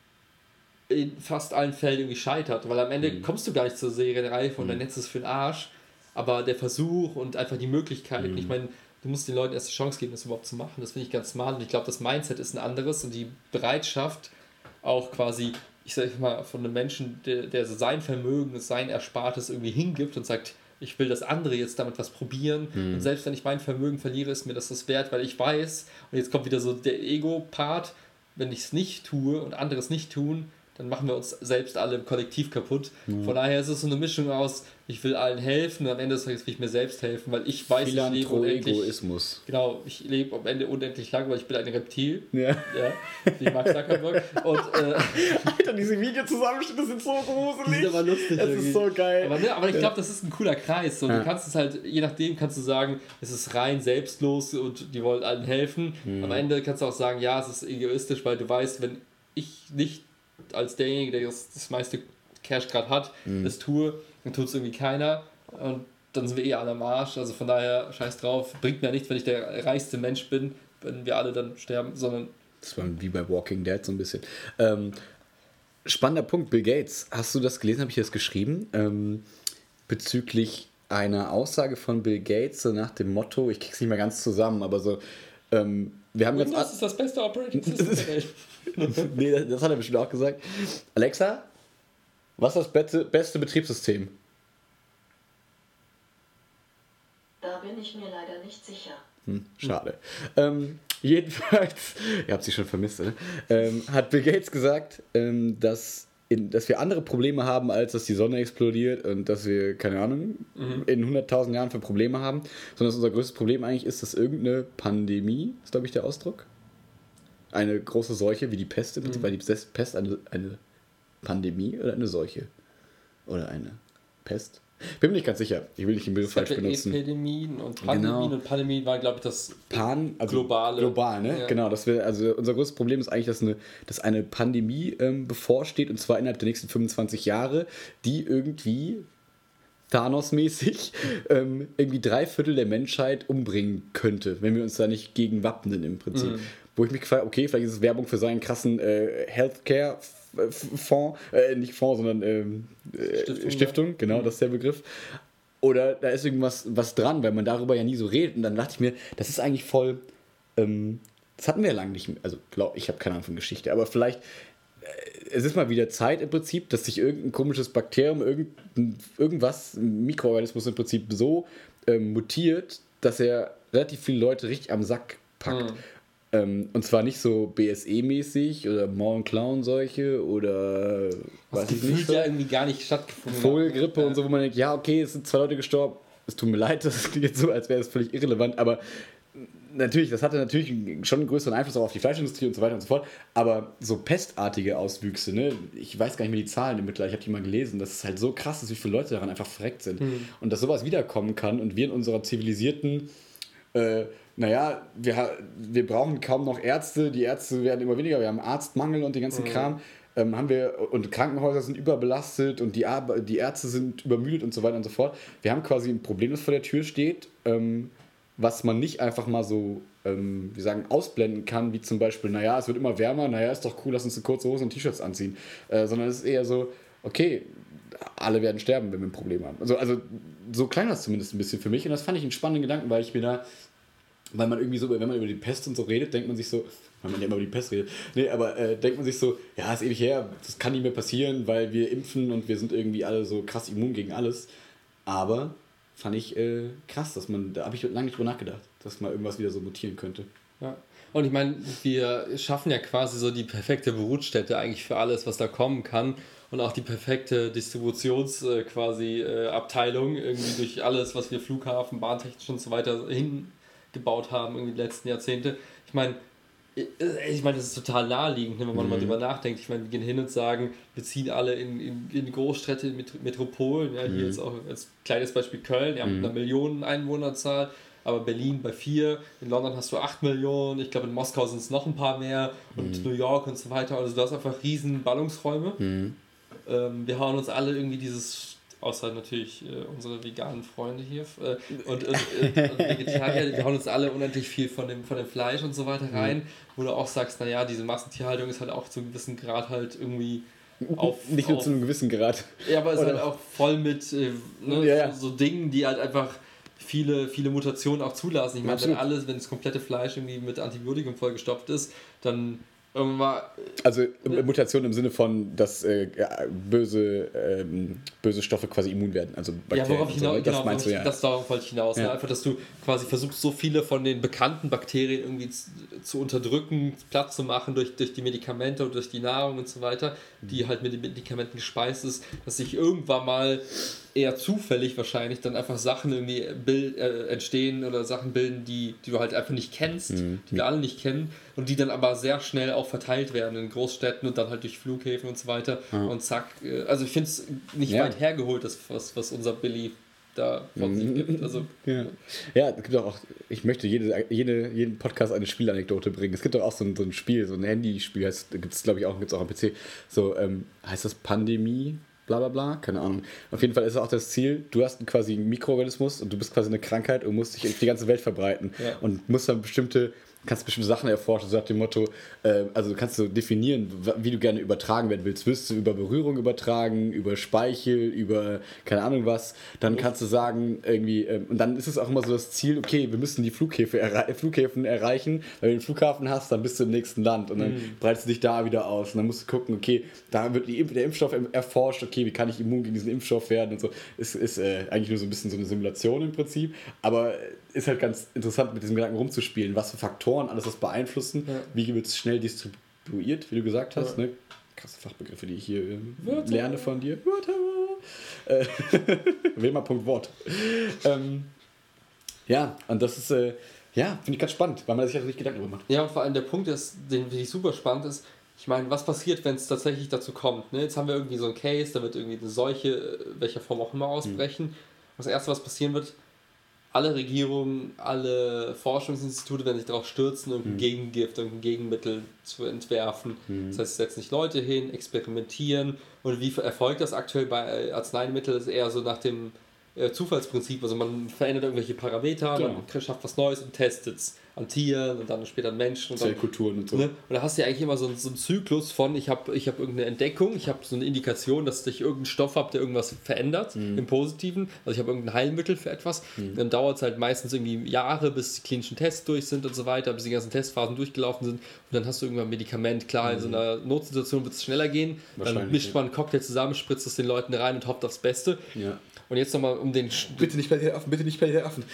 in fast allen Fällen irgendwie scheitert, weil am Ende kommst du gar nicht zur Serienreife und dein Netz ist für den Arsch, aber der Versuch und einfach die Möglichkeiten, ich meine, du musst den Leuten erst die Chance geben, das überhaupt zu machen, das finde ich ganz smart und ich glaube, das Mindset ist ein anderes und die Bereitschaft auch quasi, ich sage mal, von einem Menschen, der sein Vermögen, sein Erspartes irgendwie hingibt und sagt, ich will, dass andere jetzt damit was probieren. Und selbst wenn ich mein Vermögen verliere, ist mir das wert, weil ich weiß, und jetzt kommt wieder so der Ego-Part, wenn ich es nicht tue und andere es nicht tun, dann machen wir uns selbst alle im Kollektiv kaputt. Von daher ist es so eine Mischung aus, ich will allen helfen und am Ende des Tages will ich mir selbst helfen, weil ich weiß, ich lebe unendlich. Egoismus. Genau, ich lebe am Ende unendlich lang, weil ich bin ein Reptil. Ja. Wie Mark Zuckerberg. Und, Alter, diese Videozusammenschnitte sind so gruselig. Die sind aber lustig. Das ist so geil. Aber ich glaube, das ist ein cooler Kreis. So. Du kannst es halt, je nachdem kannst du sagen, es ist rein selbstlos und die wollen allen helfen. Am Ende kannst du auch sagen, ja, es ist egoistisch, weil du weißt, wenn ich nicht als derjenige, der das meiste Cash gerade hat, das tue, dann tut es irgendwie keiner und dann sind wir alle am Arsch, also von daher scheiß drauf, bringt mir nichts, wenn ich der reichste Mensch bin, wenn wir alle dann sterben, sondern... Das war wie bei Walking Dead so ein bisschen. Spannender Punkt, Bill Gates, hast du das gelesen, habe ich das geschrieben, bezüglich einer Aussage von Bill Gates, so nach dem Motto, ich krieg's nicht mehr ganz zusammen, aber so, wir haben ganz... Das ist das beste Operating System der Welt. Nee, das hat er bestimmt auch gesagt. Alexa, was ist das beste Betriebssystem? Da bin ich mir leider nicht sicher. Schade. Jedenfalls, ihr habt sie schon vermisst, ne? Hat Bill Gates gesagt, dass wir andere Probleme haben, als dass die Sonne explodiert und dass wir, keine Ahnung, in 100.000 Jahren für Probleme haben, sondern dass unser größtes Problem eigentlich ist, dass irgendeine Pandemie, ist glaube ich der Ausdruck, eine große Seuche wie die Pest im Prinzip, weil die Pest eine Pandemie oder eine Seuche? Oder eine Pest? Bin mir nicht ganz sicher. Ich will nicht den Begriff falsch benutzen. Epidemien und Pandemien und Pandemie war, glaube ich, das globale. Global, ne? Ja. Genau. Unser größtes Problem ist eigentlich, dass eine Pandemie bevorsteht, und zwar innerhalb der nächsten 25 Jahre, die irgendwie Thanos-mäßig irgendwie 3/4 der Menschheit umbringen könnte, wenn wir uns da nicht gegen wappnen im Prinzip. Wo ich mich gefragt habe, okay, vielleicht ist es Werbung für seinen krassen Healthcare-Fonds, nicht Fonds, sondern Stiftung, genau, das ist der Begriff. Oder da ist irgendwas dran, weil man darüber ja nie so redet. Und dann dachte ich mir, das ist eigentlich voll, das hatten wir ja lange nicht mehr, also ich habe keine Ahnung von Geschichte, aber vielleicht, es ist mal wieder Zeit im Prinzip, dass sich irgendein komisches Bakterium, irgendwas, ein Mikroorganismus im Prinzip so mutiert, dass er relativ viele Leute richtig am Sack packt. Und zwar nicht so BSE-mäßig oder Maul- und Klauenseuche oder was ich nicht. Ja irgendwie gar nicht stattgefunden. Vogelgrippe und so, wo man denkt, ja, okay, es sind 2 Leute gestorben. Es tut mir leid, das klingt jetzt so, als wäre es völlig irrelevant, aber natürlich, das hatte natürlich schon einen größeren Einfluss auch auf die Fleischindustrie und so weiter und so fort, aber so pestartige Auswüchse, ne, ich weiß gar nicht mehr die Zahlen im Mittelalter, ich habe die mal gelesen, dass es halt so krass ist, wie viele Leute daran einfach verreckt sind und dass sowas wiederkommen kann und wir in unserer zivilisierten wir brauchen kaum noch Ärzte, die Ärzte werden immer weniger, wir haben Arztmangel und den ganzen Kram, und Krankenhäuser sind überbelastet und die Ärzte sind übermüdet und so weiter und so fort. Wir haben quasi ein Problem, das vor der Tür steht, was man nicht einfach mal so, ausblenden kann, wie zum Beispiel, es wird immer wärmer, ist doch cool, lass uns eine kurze Hose und T-Shirts anziehen, sondern es ist eher so, okay, alle werden sterben, wenn wir ein Problem haben. Also so klein das zumindest ein bisschen für mich und das fand ich einen spannenden Gedanken, weil man irgendwie so, wenn man über die Pest und so redet, denkt man sich so, weil man ja immer über die Pest redet, denkt man sich so, ja, ist ewig her, das kann nicht mehr passieren, weil wir impfen und wir sind irgendwie alle so krass immun gegen alles. Aber fand ich krass, da habe ich lange nicht drüber nachgedacht, dass mal irgendwas wieder so mutieren könnte. Ja. Und ich meine, wir schaffen ja quasi so die perfekte Brutstätte eigentlich für alles, was da kommen kann. Und auch die perfekte Abteilung irgendwie durch alles, was wir Flughafen, bahntechnisch und so weiter hingebaut haben, irgendwie die letzten Jahrzehnte. Ich meine, das ist total naheliegend, wenn man mal drüber nachdenkt. Ich meine, wir gehen hin und sagen, wir ziehen alle in Großstädte, in Metropolen. Ja, hier jetzt auch als kleines Beispiel Köln, ja, mit einer Millionen Einwohnerzahl. Aber Berlin bei 4, in London hast du 8 Millionen, ich glaube in Moskau sind es noch ein paar mehr und New York und so weiter. Also du hast einfach riesen Ballungsräume. Wir hauen uns alle irgendwie außer natürlich unsere veganen Freunde hier und Vegetarier, wir hauen uns alle unendlich viel von dem Fleisch und so weiter rein, wo du auch sagst, diese Massentierhaltung ist halt auch zu einem gewissen Grad halt irgendwie nicht nur zu einem gewissen Grad. Ja, aber es ist halt auch voll mit so Dingen, die halt einfach viele Mutationen auch zulassen. Ich meine, wenn das komplette Fleisch irgendwie mit Antibiotikum vollgestopft ist, dann Also Mutation im Sinne von, dass böse Stoffe quasi immun werden. Also Bakterien. Ja, worauf ich hinaus, das meinst du, ja. Darauf wollte ich hinaus. Ja. Ne? Einfach, dass du quasi versuchst, so viele von den bekannten Bakterien irgendwie zu unterdrücken, platt zu machen durch die Medikamente und durch die Nahrung und so weiter, die halt mit den Medikamenten gespeist ist, dass sich irgendwann mal eher zufällig wahrscheinlich dann einfach Sachen irgendwie entstehen oder Sachen bilden, die du halt einfach nicht kennst, die wir alle nicht kennen und die dann aber sehr schnell auch verteilt werden in Großstädten und dann halt durch Flughäfen und so weiter und zack. Also ich finde es nicht weit hergeholt, das, was unser Billy da von sich gibt. Also, ja, es gibt auch, ich möchte jeden Podcast eine Spielanekdote bringen. Es gibt doch auch so ein Spiel, so ein Handyspiel, gibt es glaube ich auch am PC, so heißt das Pandemie? Bla bla bla, keine Ahnung. Auf jeden Fall ist auch das Ziel, du hast quasi einen Mikroorganismus und du bist quasi eine Krankheit und musst dich auf die ganze Welt verbreiten und musst dann kannst bestimmte Sachen erforschen, so nach dem Motto, also kannst du definieren, wie du gerne übertragen werden willst. Willst du über Berührung übertragen, über Speichel, über keine Ahnung was, dann kannst du sagen, irgendwie, und dann ist es auch immer so das Ziel, okay, wir müssen die Flughäfen erreichen, weil wenn du einen Flughafen hast, dann bist du im nächsten Land und dann breitest du dich da wieder aus und dann musst du gucken, okay, da wird der Impfstoff erforscht, okay, wie kann ich immun gegen diesen Impfstoff werden und so. Ist eigentlich nur so ein bisschen so eine Simulation im Prinzip, aber ist halt ganz interessant, mit diesem Gedanken rumzuspielen, was für Faktoren alles das beeinflussen, wie wird es schnell distribuiert, wie du gesagt hast, ne? Krasse Fachbegriffe, die ich hier lerne von dir. Wähl mal Punkt Wort. Ja, und das ist, finde ich ganz spannend, weil man sich halt nicht Gedanken darüber macht. Ja, und vor allem der Punkt ist, den finde ich super spannend ist, ich meine, was passiert, wenn es tatsächlich dazu kommt? Ne? Jetzt haben wir irgendwie so einen Case, da wird irgendwie eine Seuche, welcher Form auch immer, ausbrechen. Das Erste, was passieren wird, alle Regierungen, alle Forschungsinstitute werden sich darauf stürzen, irgendein Gegengift, irgendein Gegenmittel zu entwerfen. Das heißt, sie setzen sich Leute hin, experimentieren. Und wie erfolgt das aktuell bei Arzneimitteln? Ist eher so nach dem Zufallsprinzip. Also man verändert irgendwelche Parameter, man schafft was Neues und testet es an Tieren und dann später an Menschen. Zellkulturen und so. Ne? Und da hast du ja eigentlich immer so einen Zyklus von, ich hab irgendeine Entdeckung, ich habe so eine Indikation, dass ich irgendeinen Stoff habe, der irgendwas verändert, im Positiven. Also ich habe irgendein Heilmittel für etwas. Dann dauert es halt meistens irgendwie Jahre, bis die klinischen Tests durch sind und so weiter, bis die ganzen Testphasen durchgelaufen sind. Und dann hast du irgendwann ein Medikament. Klar, in so einer Notsituation wird es schneller gehen. Dann mischt man einen Cocktail zusammen, spritzt es den Leuten rein und hofft aufs Beste. Ja. Und jetzt nochmal um den... Bitte nicht bei den Affen, bitte nicht bei den Affen.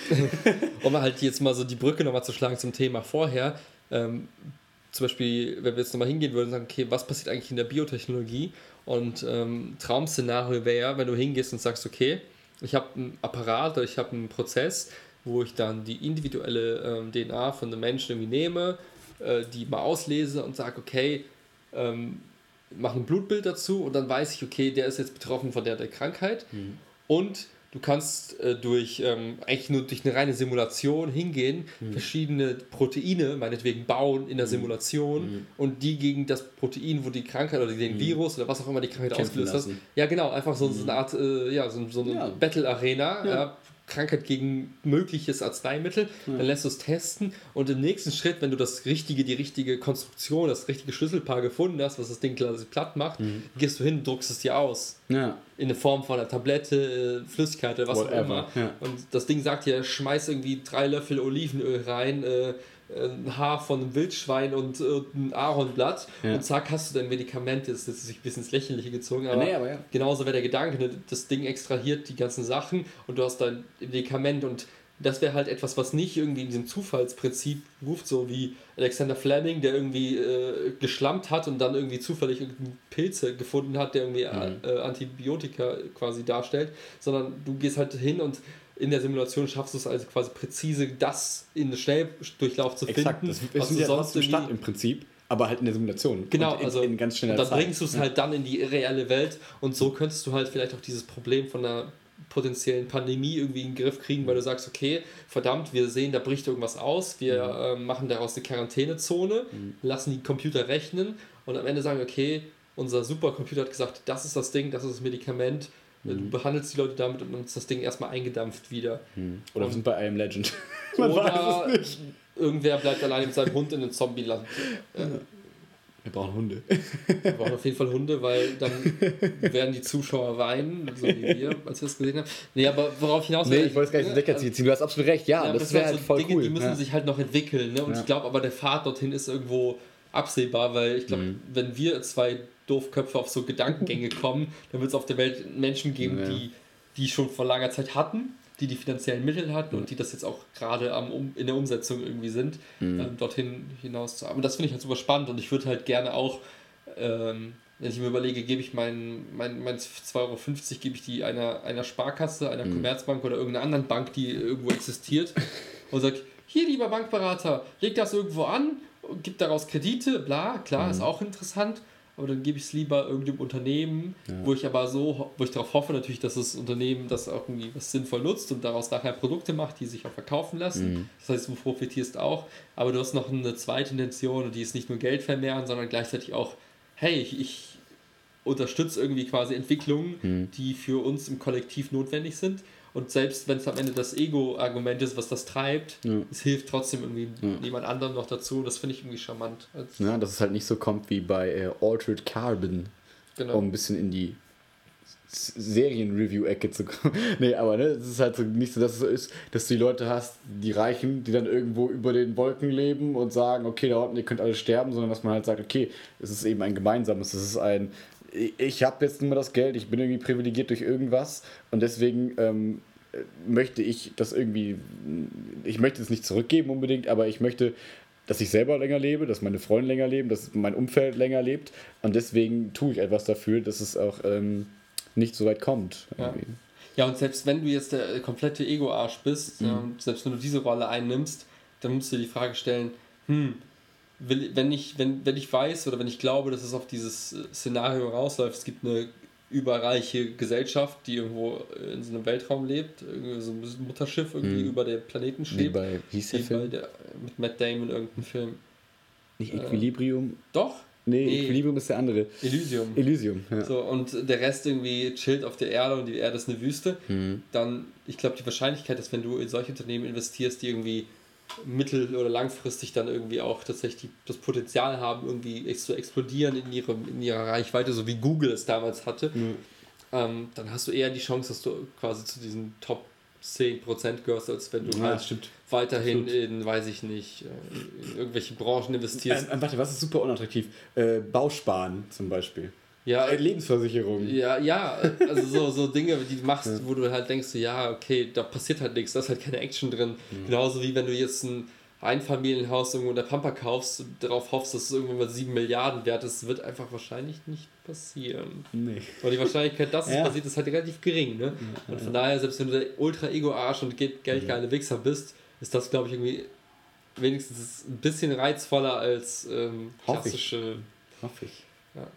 Um halt jetzt mal so die Brücke nochmal zu schlagen zum Thema vorher. Zum Beispiel, wenn wir jetzt nochmal hingehen würden und sagen, okay, was passiert eigentlich in der Biotechnologie? Und Traum-Szenario wäre ja, wenn du hingehst und sagst, okay, ich habe einen Apparat oder ich habe einen Prozess, wo ich dann die individuelle DNA von einem Menschen irgendwie nehme, die mal auslese und sage, okay, mache ein Blutbild dazu und dann weiß ich, okay, der ist jetzt betroffen von der Krankheit. Und du kannst eigentlich nur durch eine reine Simulation hingehen, verschiedene Proteine, meinetwegen bauen in der Simulation und die gegen das Protein, wo die Krankheit oder den Virus oder was auch immer die Krankheit ausgelöst hat. Ja, genau, einfach so eine Art, so eine Battle-Arena, Krankheit gegen mögliches Arzneimittel, dann lässt du es testen und im nächsten Schritt, wenn du die richtige Konstruktion, das richtige Schlüsselpaar gefunden hast, was das Ding quasi platt macht, gehst du hin und druckst es dir aus. Ja. In der Form von einer Tablette, Flüssigkeit oder was auch immer. Ja. Und das Ding sagt dir, schmeiß irgendwie 3 Löffel Olivenöl rein, ein Haar von einem Wildschwein und ein Ahornblatt und zack, hast du dein Medikament. Das ist ein bisschen ins Lächerliche gezogen, aber, genauso wäre der Gedanke, das Ding extrahiert die ganzen Sachen und du hast dein Medikament und das wäre halt etwas, was nicht irgendwie in diesem Zufallsprinzip ruft, so wie Alexander Fleming, der irgendwie geschlampt hat und dann irgendwie zufällig irgendeinen Pilze gefunden hat, der irgendwie Antibiotika quasi darstellt, sondern du gehst halt hin und in der Simulation schaffst du es also quasi präzise, das in den Schnelldurchlauf zu finden. Exakt, das ist ja sonst statt im Prinzip, aber halt in der Simulation. Genau, und in ganz schneller Zeit. Und dann Zeit. bringst du es halt dann in die reelle Welt und so könntest du halt vielleicht auch dieses Problem von einer potenziellen Pandemie irgendwie in den Griff kriegen, weil du sagst, okay, verdammt, wir sehen, da bricht irgendwas aus, wir machen daraus eine Quarantänezone, lassen die Computer rechnen und am Ende sagen, okay, unser Supercomputer hat gesagt, das ist das Ding, das ist das Medikament, du behandelst die Leute damit und uns das Ding erstmal eingedampft wieder. Oder wir sind bei I Am Legend. Man weiß es nicht. Irgendwer bleibt allein mit seinem Hund in einem Zombie-Land. Wir brauchen Hunde. Wir brauchen auf jeden Fall Hunde, weil dann werden die Zuschauer weinen, so wie wir, als wir es gesehen haben. Nee, aber worauf ich hinaus will... Nee, ich wollte es gar nicht in Decker ziehen. Du hast absolut recht. Ja, das wäre halt so voll Dinge, cool. die müssen sich halt noch entwickeln. Ne? Und ich glaube aber, der Pfad dorthin ist irgendwo absehbar, weil ich glaube, wenn wir zwei Doofköpfe auf so Gedankengänge kommen, dann wird es auf der Welt Menschen geben, die schon vor langer Zeit hatten, die finanziellen Mittel hatten und die das jetzt auch gerade in der Umsetzung irgendwie sind, dorthin hinaus zu haben. Und das finde ich halt super spannend und ich würde halt gerne auch, wenn ich mir überlege, gebe ich mein 2,50 Euro, gebe ich die einer Sparkasse, einer Commerzbank oder irgendeiner anderen Bank, die irgendwo existiert und sage, hier lieber Bankberater, leg das irgendwo an, gib daraus Kredite, bla, klar, ist auch interessant. Aber dann gebe ich es lieber irgendeinem Unternehmen, wo ich darauf hoffe natürlich, dass das Unternehmen das auch irgendwie was sinnvoll nutzt und daraus nachher Produkte macht, die sich auch verkaufen lassen. Das heißt, du profitierst auch, aber du hast noch eine zweite Intention und die ist nicht nur Geld vermehren, sondern gleichzeitig auch, hey, ich unterstütze irgendwie quasi Entwicklungen, die für uns im Kollektiv notwendig sind. Und selbst wenn es am Ende das Ego-Argument ist, was das treibt, es hilft trotzdem irgendwie jemand anderem noch dazu. Das finde ich irgendwie charmant. Ja, dass es halt nicht so kommt wie bei Altered Carbon, genau. Um ein bisschen in die Serien-Review-Ecke zu kommen. Nee, aber es ist halt so nicht so, dass es so ist, dass du die Leute hast, die Reichen, die dann irgendwo über den Wolken leben und sagen, okay, da unten, ihr könnt alle sterben, sondern dass man halt sagt, okay, es ist eben ein gemeinsames, es ist ein, ich habe jetzt nur das Geld, ich bin irgendwie privilegiert durch irgendwas und deswegen möchte ich das irgendwie, ich möchte es nicht zurückgeben unbedingt, aber ich möchte, dass ich selber länger lebe, dass meine Freunde länger leben, dass mein Umfeld länger lebt und deswegen tue ich etwas dafür, dass es auch nicht so weit kommt. Ja, und selbst wenn du jetzt der komplette Ego-Arsch bist, selbst wenn du diese Rolle einnimmst, dann musst du dir die Frage stellen, wenn ich weiß oder wenn ich glaube, dass es auf dieses Szenario rausläuft, es gibt eine überreiche Gesellschaft, die irgendwo in so einem Weltraum lebt, irgendwie so ein Mutterschiff irgendwie über der Planeten schwebt. Wie hieß der Film? Mit Matt Damon irgendein Film. Nicht Equilibrium? Doch? Nee, Equilibrium ist der andere. Elysium, ja. So, und der Rest irgendwie chillt auf der Erde und die Erde ist eine Wüste. Dann, ich glaube, die Wahrscheinlichkeit, dass wenn du in solche Unternehmen investierst, die irgendwie mittel- oder langfristig dann irgendwie auch tatsächlich das Potenzial haben, irgendwie zu explodieren in ihrer Reichweite, so wie Google es damals hatte, dann hast du eher die Chance, dass du quasi zu diesen Top 10% gehörst, als wenn du weiterhin in, weiß ich nicht, in irgendwelche Branchen investierst. Warte, was ist super unattraktiv? Bausparen zum Beispiel. Ja, Lebensversicherung. Ja, also so Dinge, die du machst, wo du halt denkst, ja, okay, da passiert halt nichts, da ist halt keine Action drin. Genauso wie wenn du jetzt ein Einfamilienhaus irgendwo in der Pampa kaufst und darauf hoffst, dass es irgendwann mal 7 Milliarden wert ist, wird einfach wahrscheinlich nicht passieren. Nee. Weil die Wahrscheinlichkeit, dass es passiert, ist halt relativ gering. Ne? Und von daher, selbst wenn du der Ultra-Ego-Arsch und geldgeile Wichser bist, ist das, glaube ich, irgendwie wenigstens ein bisschen reizvoller als klassische... Hoffe ich. Ja.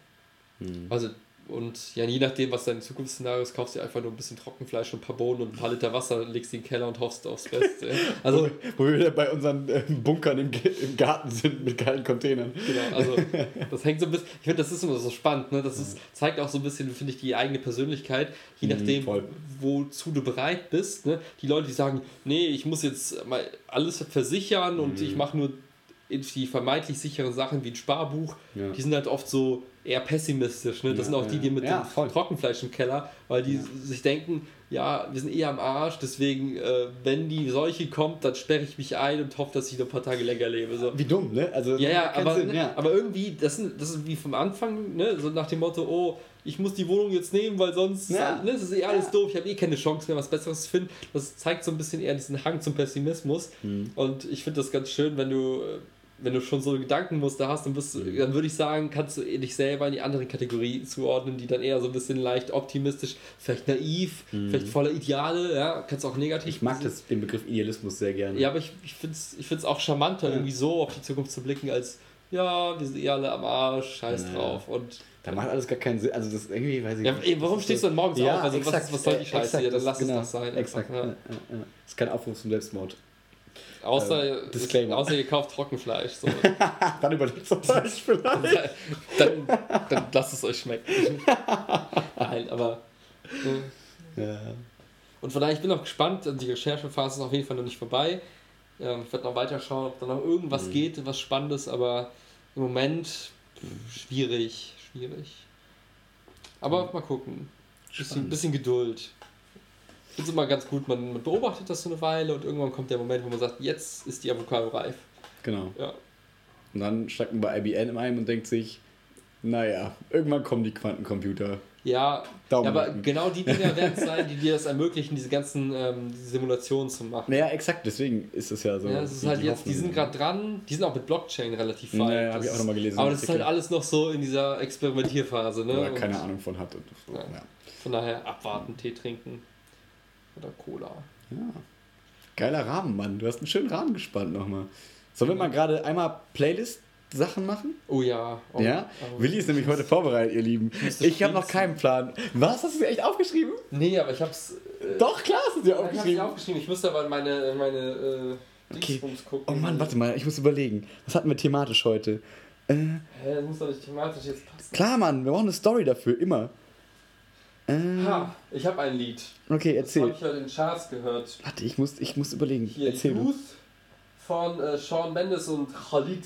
Also, und ja, je nachdem, was dein Zukunftsszenario ist, kaufst du einfach nur ein bisschen Trockenfleisch und ein paar Bohnen und ein paar Liter Wasser, legst die in den Keller und hoffst aufs Beste. Also, wo wir wieder bei unseren Bunkern im Garten sind mit geilen Containern. Genau, also das hängt so ein bisschen, ich finde, das ist immer so spannend, ne? Zeigt auch so ein bisschen, finde ich, die eigene Persönlichkeit, je nachdem, wozu du bereit bist. Ne? Die Leute, die sagen, nee, ich muss jetzt mal alles versichern und ich mache nur die vermeintlich sicheren Sachen wie ein Sparbuch, die sind halt oft so eher pessimistisch. Ne? Das sind auch die mit dem Trockenfleisch im Keller, weil die sich denken, ja, wir sind eher am Arsch, deswegen, wenn die Seuche kommt, dann sperre ich mich ein und hoffe, dass ich noch ein paar Tage länger lebe. So. Wie dumm, ne? Also, aber irgendwie, das ist wie vom Anfang, ne? So nach dem Motto, oh, ich muss die Wohnung jetzt nehmen, weil sonst das ist alles doof, ich habe keine Chance mehr, was Besseres zu finden. Das zeigt so ein bisschen eher diesen Hang zum Pessimismus und ich finde das ganz schön, wenn du schon so Gedankenmuster hast, dann würde ich sagen, kannst du dich selber in die andere Kategorie zuordnen, die dann eher so ein bisschen leicht optimistisch, vielleicht naiv, vielleicht voller Ideale, ja, kannst auch negativ. Ich mag den Begriff Idealismus sehr gerne. Ja, aber ich find's auch charmanter, irgendwie so auf die Zukunft zu blicken, als ja, wir sind eh alle am Arsch, scheiß drauf. Und da macht alles gar keinen Sinn. Also das irgendwie, weiß ich nicht. Ja, warum stehst du dann morgens auf? Also exakt, was soll die Scheiße hier? Dann lass es doch sein. Exakt. Das ist kein Aufruf zum Selbstmord. Außer ihr kauft Trockenfleisch. So. Dann überlegt es euch vielleicht. dann lasst es euch schmecken. Nein, aber... Und von daher, ich bin noch gespannt. Die Recherchephase ist auf jeden Fall noch nicht vorbei. Ich werde noch weiter schauen, ob da noch irgendwas geht, was Spannendes, aber im Moment schwierig. Aber mal gucken. Bisschen Geduld. Ich finde es immer ganz gut, man beobachtet das so eine Weile und irgendwann kommt der Moment, wo man sagt, jetzt ist die Avocado reif. Genau. Ja. Und dann steigt man bei IBM ein und denkt sich, naja, irgendwann kommen die Quantencomputer. Ja, Daumen aber drücken. genau die Dinger werden es sein, die dir das ermöglichen, diese ganzen Simulationen zu machen. Naja, exakt, deswegen ist es ja so. Ja, das ist halt jetzt, die sind gerade dran, die sind auch mit Blockchain relativ weit. Naja, habe ich auch nochmal gelesen. Aber das ist halt alles noch so in dieser Experimentierphase, ne? Oder keine Ahnung von hat. Und so. Ja. Ja. Von daher abwarten, Tee trinken oder Cola. Ja. Geiler Rahmen, Mann. Du hast einen schönen Rahmen gespannt nochmal. Sollen wir mal gerade einmal Playlist-Sachen machen? Oh ja. Oh, Ja? oh. Willi ist nämlich heute vorbereitet, ihr Lieben. Ich habe noch keinen Plan. Was? Hast du dir echt aufgeschrieben? Nee, aber ich hab's. Doch, klar hast du dir Ich hab's aufgeschrieben. nicht aufgeschrieben. Ich müsste aber in meine Okay. Dingsbums gucken. Oh Mann, warte mal, ich muss überlegen. Was hatten wir thematisch heute? Hä, das muss doch nicht thematisch jetzt passen. Klar, Mann, wir brauchen eine Story dafür, immer. Ha, ich habe ein Lied. Okay, Das habe erzähl. ich heute in den Charts gehört. Warte, ich muss überlegen. Hier, Erzähl du. Youth von Shawn Mendes und Khalid.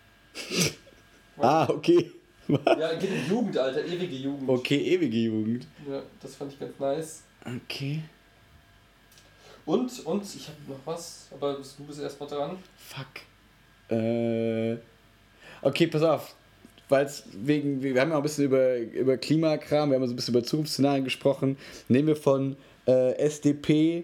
Ah, okay. Ja, geht um Jugend, Alter, ewige Jugend. Okay, ewige Jugend. Ja, das fand ich ganz nice. Okay. Und ich habe noch was, aber du bist erstmal dran. Fuck. Okay, pass auf. Weil wir haben ja auch ein bisschen über Klimakram, wir haben so ein bisschen über Zukunftsszenarien gesprochen. Nehmen wir von SDP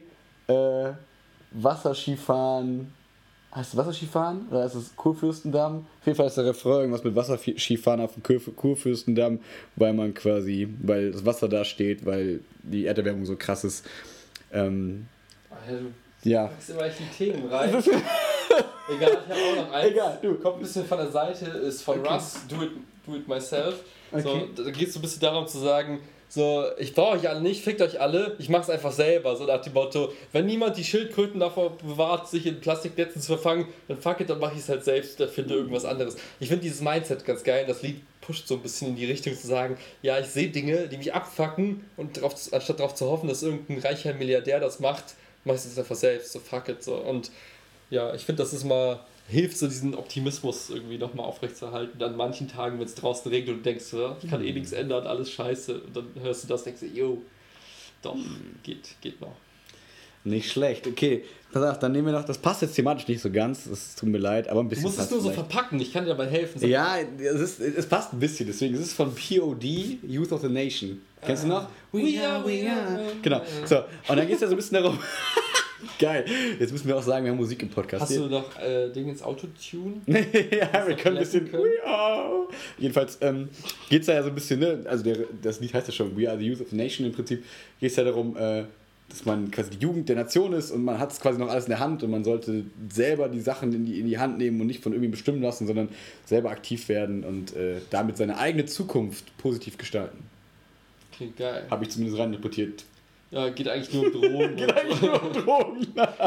Wasserskifahren. Heißt es Wasserskifahren? Oder ist es Kurfürstendamm? Auf jeden Fall ist der Refrain irgendwas mit Wasserskifahren auf dem Kurfürstendamm, weil das Wasser da steht, weil die Erderwärmung so krass ist. Alter, du Ja. packst immer echt die Themen rein. Egal, ich habe auch noch eins. Egal, du. Kommt ein bisschen von der Seite, ist von Russ, Do It Myself. Okay. So, da geht es so ein bisschen darum zu sagen, so, ich brauche euch alle nicht, fickt euch alle, ich mach's einfach selber. So nach dem Motto, wenn niemand die Schildkröten davor bewahrt, sich in Plastiknetzen zu verfangen, dann fuck it, dann mach ich es halt selbst, dann finde irgendwas anderes. Ich finde dieses Mindset ganz geil, das Lied pusht so ein bisschen in die Richtung zu sagen, ja, ich sehe Dinge, die mich abfucken und anstatt darauf zu hoffen, dass irgendein reicher Milliardär das macht, mach ich es einfach selbst, so fuck it. So. Und ja, ich finde, das ist mal, hilft so diesen Optimismus irgendwie nochmal aufrechtzuerhalten. An manchen Tagen, wenn es draußen regnet und du denkst, ja, ich kann eh nichts ändern, alles scheiße. Und dann hörst du das, denkst du, yo, doch, geht noch. Nicht schlecht, okay. Pass auf, dann nehmen wir noch, das passt jetzt thematisch nicht so ganz, es tut mir leid, aber ein Du bisschen. musst es passt nur so vielleicht. verpacken, ich kann dir dabei helfen. Ja, es passt ein bisschen, deswegen. Es ist von POD, Youth of the Nation. Kennst du noch? We are. Genau. So, und dann geht es ja so ein bisschen darum. Geil. Jetzt müssen wir auch sagen, wir haben Musik im Podcast. Hast du noch Ding ins Autotune? Ja, wir können ein bisschen. können? We are. Jedenfalls geht es ja so ein bisschen, ne? Also das Lied heißt ja schon We are the Youth of the Nation. Im Prinzip geht es ja darum, dass man quasi die Jugend der Nation ist und man hat es quasi noch alles in der Hand und man sollte selber die Sachen in die Hand nehmen und nicht von irgendwie bestimmen lassen, sondern selber aktiv werden und damit seine eigene Zukunft positiv gestalten. Klingt geil. Habe ich zumindest reininterpretiert. Ja, geht eigentlich nur um Drogen. Geht eigentlich nur um Drogen.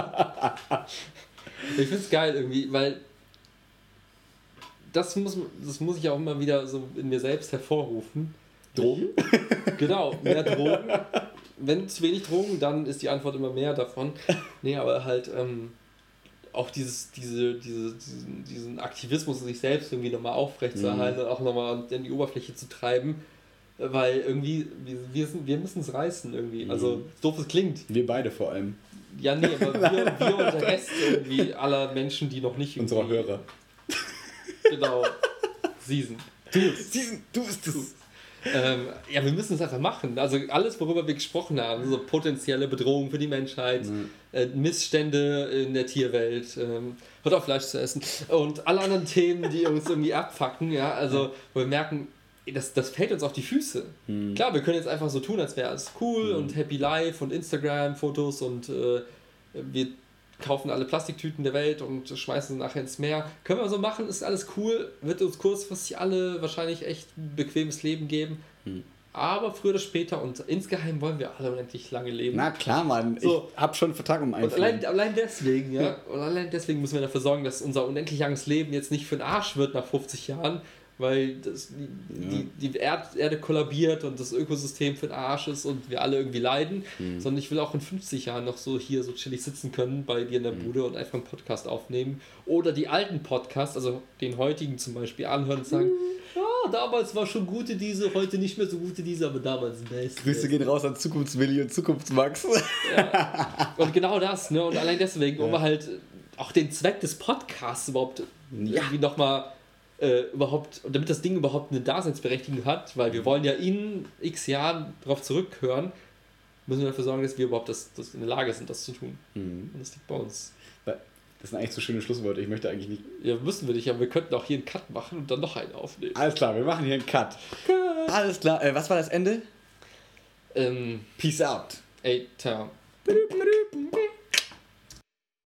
Ich find's geil irgendwie, weil das muss ich auch immer wieder so in mir selbst hervorrufen. Drogen? Genau, mehr Drogen. Wenn zu wenig Drogen, dann ist die Antwort immer mehr davon. Nee, aber halt auch diesen Aktivismus in sich selbst irgendwie nochmal aufrechtzuerhalten und auch nochmal in die Oberfläche zu treiben. Weil irgendwie, wir müssen es reißen irgendwie. Also, doof es klingt. Wir beide vor allem. Ja, nee, aber wir und der Rest irgendwie aller Menschen, die noch nicht Unserer Hörer. Genau. Season. Du bist es. Ja, wir müssen es einfach machen. Also alles, worüber wir gesprochen haben, so potenzielle Bedrohungen für die Menschheit, Missstände in der Tierwelt, hört auf Fleisch zu essen und alle anderen Themen, die uns irgendwie abfacken, ja, also wo wir merken, das fällt uns auf die Füße. Klar, wir können jetzt einfach so tun, als wäre alles cool und Happy Life und Instagram-Fotos und wir kaufen alle Plastiktüten der Welt und schmeißen sie nachher ins Meer. Können wir so machen, ist alles cool, wird uns kurzfristig alle wahrscheinlich echt ein bequemes Leben geben. Aber früher oder später und insgeheim wollen wir alle unendlich lange leben. Na klar, Mann. So. Ich hab schon einen Vertrag um Und einen. allein deswegen, ja. Und allein deswegen müssen wir dafür sorgen, dass unser unendlich langes Leben jetzt nicht für den Arsch wird nach 50 Jahren, weil die Erde kollabiert und das Ökosystem für den Arsch ist und wir alle irgendwie leiden, sondern ich will auch in 50 Jahren noch so hier so chillig sitzen können bei dir in der Bude und einfach einen Podcast aufnehmen oder die alten Podcasts, also den heutigen zum Beispiel, anhören und sagen, ja, damals war schon gute Diese, heute nicht mehr so gute Diese, aber damals best. Grüße gehen raus an Zukunftswilli und Zukunftsmax. Ja. Und genau das, ne? Und allein deswegen, um halt auch den Zweck des Podcasts überhaupt irgendwie nochmal damit das Ding überhaupt eine Daseinsberechtigung hat, weil wir wollen ja in x Jahren darauf zurückhören, müssen wir dafür sorgen, dass wir überhaupt das in der Lage sind, das zu tun. Und das liegt bei uns. Das sind eigentlich so schöne Schlussworte, ich möchte eigentlich nicht... Ja, müssen wir nicht, aber wir könnten auch hier einen Cut machen und dann noch einen aufnehmen. Alles klar, wir machen hier einen Cut. Alles klar, was war das Ende? Peace out. Ey, Tam.